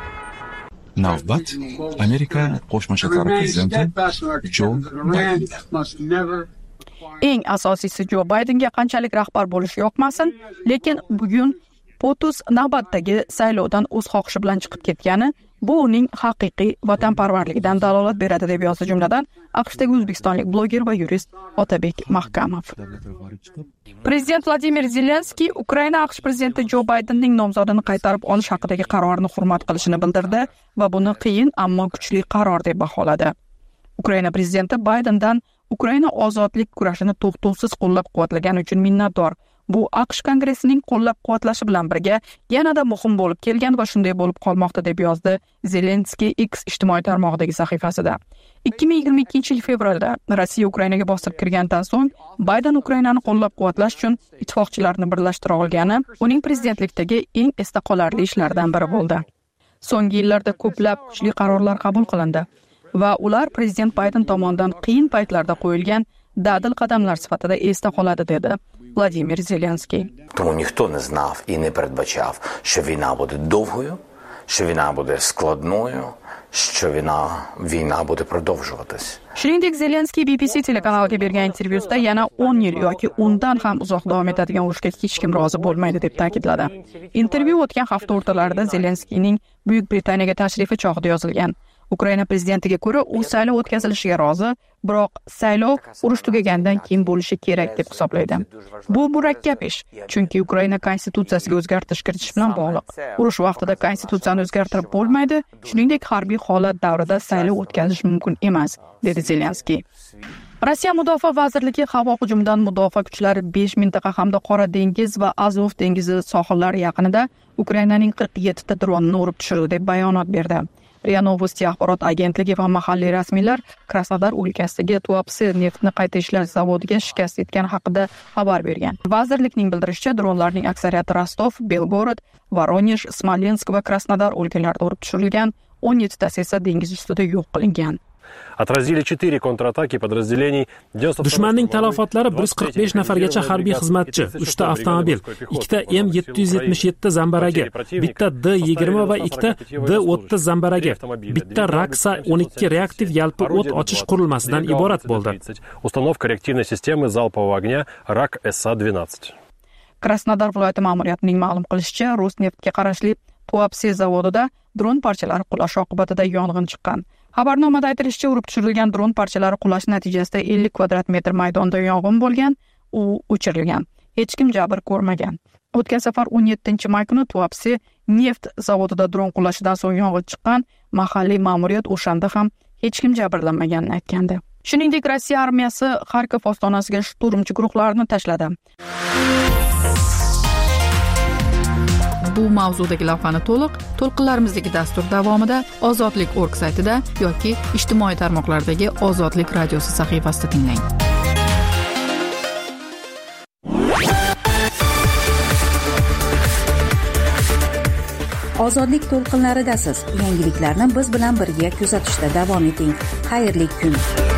Navbat Amerika Qo'shma Shtatlari prezidenti Jo Bayden. Eng asosiysi Jo Baydenga qanchalik rahbar bo'lish yoqmasin, lekin bugun POTUS navbatdagi saylovdan o'z xohishi bilan chiqib ketgani bu uning haqiqiy vatanparvarligidan dalolat beradi deb yozdi jumladan AQShdagi o'zbekistonlik bloger va yurist Otabek Mahkamov. Prezident Vladimir Zelenskiy Ukraina AQSh prezidenti Jo Baydenning nomzodini qaytarib olish haqidagi qarorni hurmat qilishini bildirdi va buni qiyin ammo kuchli qaror deb baholadi. Ukraina prezidenti Baydendan Ukraina ozodlik kurashini to'xtovsiz qo'llab-quvvatlagani uchun minnatdor. Bu AQSh kongressining qo'llab-quvvatlashi bilan birga yanada muhim bo'lib kelgan va shunday bo'lib qolmoqda deb yozdi Zelenskiy X ijtimoiy tarmog'idagi sahifasida. ikki ming yigirma ikkinchi yil fevralda Rossiya Ukrainaga bosib kirgandan so'ng Bayden Ukrainani qo'llab-quvvatlash uchun ittifoqchilarni birlashtira olgani uning prezidentlikdagi eng esda qolarli ishlardan biri bo'ldi. So'nggi yillarda ko'plab kuchli qarorlar qabul qilindi va ular prezident Bayden tomonidan qiyin paytlarda qo'yilgan dadil qadamlar sifatida esda qoladi dedi Владимир Зеленський. Тому ніхто не знав і не передбачав, що війна буде довгою, що війна буде складною, що війна, війна буде продовжуватись. Shuningdek, Zelenskiy B B C telekanaliga bergan intervyusida yana o'n yil yoki undan ham uzoq davom etadigan urushga hech kim rozi bo'lmaydi deb ta'kidladi. Intervyu o'tgan hafta o'rtalarida Zelenskiyning Buyuk Britaniyaga tashrifi chog'ida yozilgan. Ukraina prezidentiga ko'ra, u saylov o'tkazilishiga rozi, biroq saylov urush tugagandan keyin bo'lishi kerak deb hisoblaydi. Bu murakkab ish, chunki Ukraina konstitutsiyasiga o'zgartirish kiritish bilan bog'liq. Urush vaqtida konstitutsiyani o'zgartirib bo'lmaydi, shuningdek harbiy holat davrida saylov o'tkazish mumkin emas, dedi Zelenskiy. Rossiya Mudofaa vazirligi havo hujumidan mudofaa kuchlari besh mintaqa hamda Qora dengiz va Azov dengizi sohillari yaqinida Ukrainaning qirq yettita dronini urib tushirdi deb bayonot berdi. RIA Novosti axborot agentligi va mahalliy rasmiylar Krasnodar o'lkasidagi Tuapse neftni qayta ishlash zavodiga shikast yetgani haqida xabar bergan. Vazirlikning bildirishicha, dronlarning aksariyati Rostov, Belgorod, Voronezh, Smolensk va Krasnodar o'lkalarida urib tushirilgan, o'n yettitasi esa dengiz ustida yo'q qilingan. Отразили четыре контратаки подразделений Dushmanning talofatlari bir yuz qirq besh nafargacha harbiy xizmatchi, uchta avtomobil, ikkita M yetti yuz yetmish yetti zambaragi, bitta D yigirma va ikkita D o'ttiz zambaragi, bitta Raksa o'n ikki reaktiv yalpi o't ochish qurilmasidan iborat bo'ldi. Установка реактивной системы залпового огня рак эс а двенадцать. Krasnodar viloyati ma'muriyatining ma'lum qilishicha, Rosneftga qarashli Tuapse zavodida dron parchalari qulashi oqibatida yong'in chiqqan. Xabarnomada aytilishicha, urib tushirilgan dron parchalari qulashi natijasida ellik kvadrat metr maydonda yong'in bo'lgan, u o'chirilgan. Hech kim jabr ko'rmagan. O'tgan safar o'n yettinchi may kuni Tuapse neft zavodida dron qulashidan so'ng yong'in chiqqan. Mahalliy ma'muriyat o'shanda ham hech kim jabrlanmaganini aytgandi. Shuningdek, Rossiya armiyasi Xarkov ostonasiga shturmchi guruhlarini tashladi. Bu mavzudagi lavhani to'liq to'lqinlarimizdagi dastur davomida ozodlik точка org saytida yoki ijtimoiy tarmoqlardagi Ozodlik radiosi sahifasida tinglang. Ozodlik to'lqinlaridasiz. Yangiliklarni biz bilan birga kuzatishda davom eting. Xayrli kun.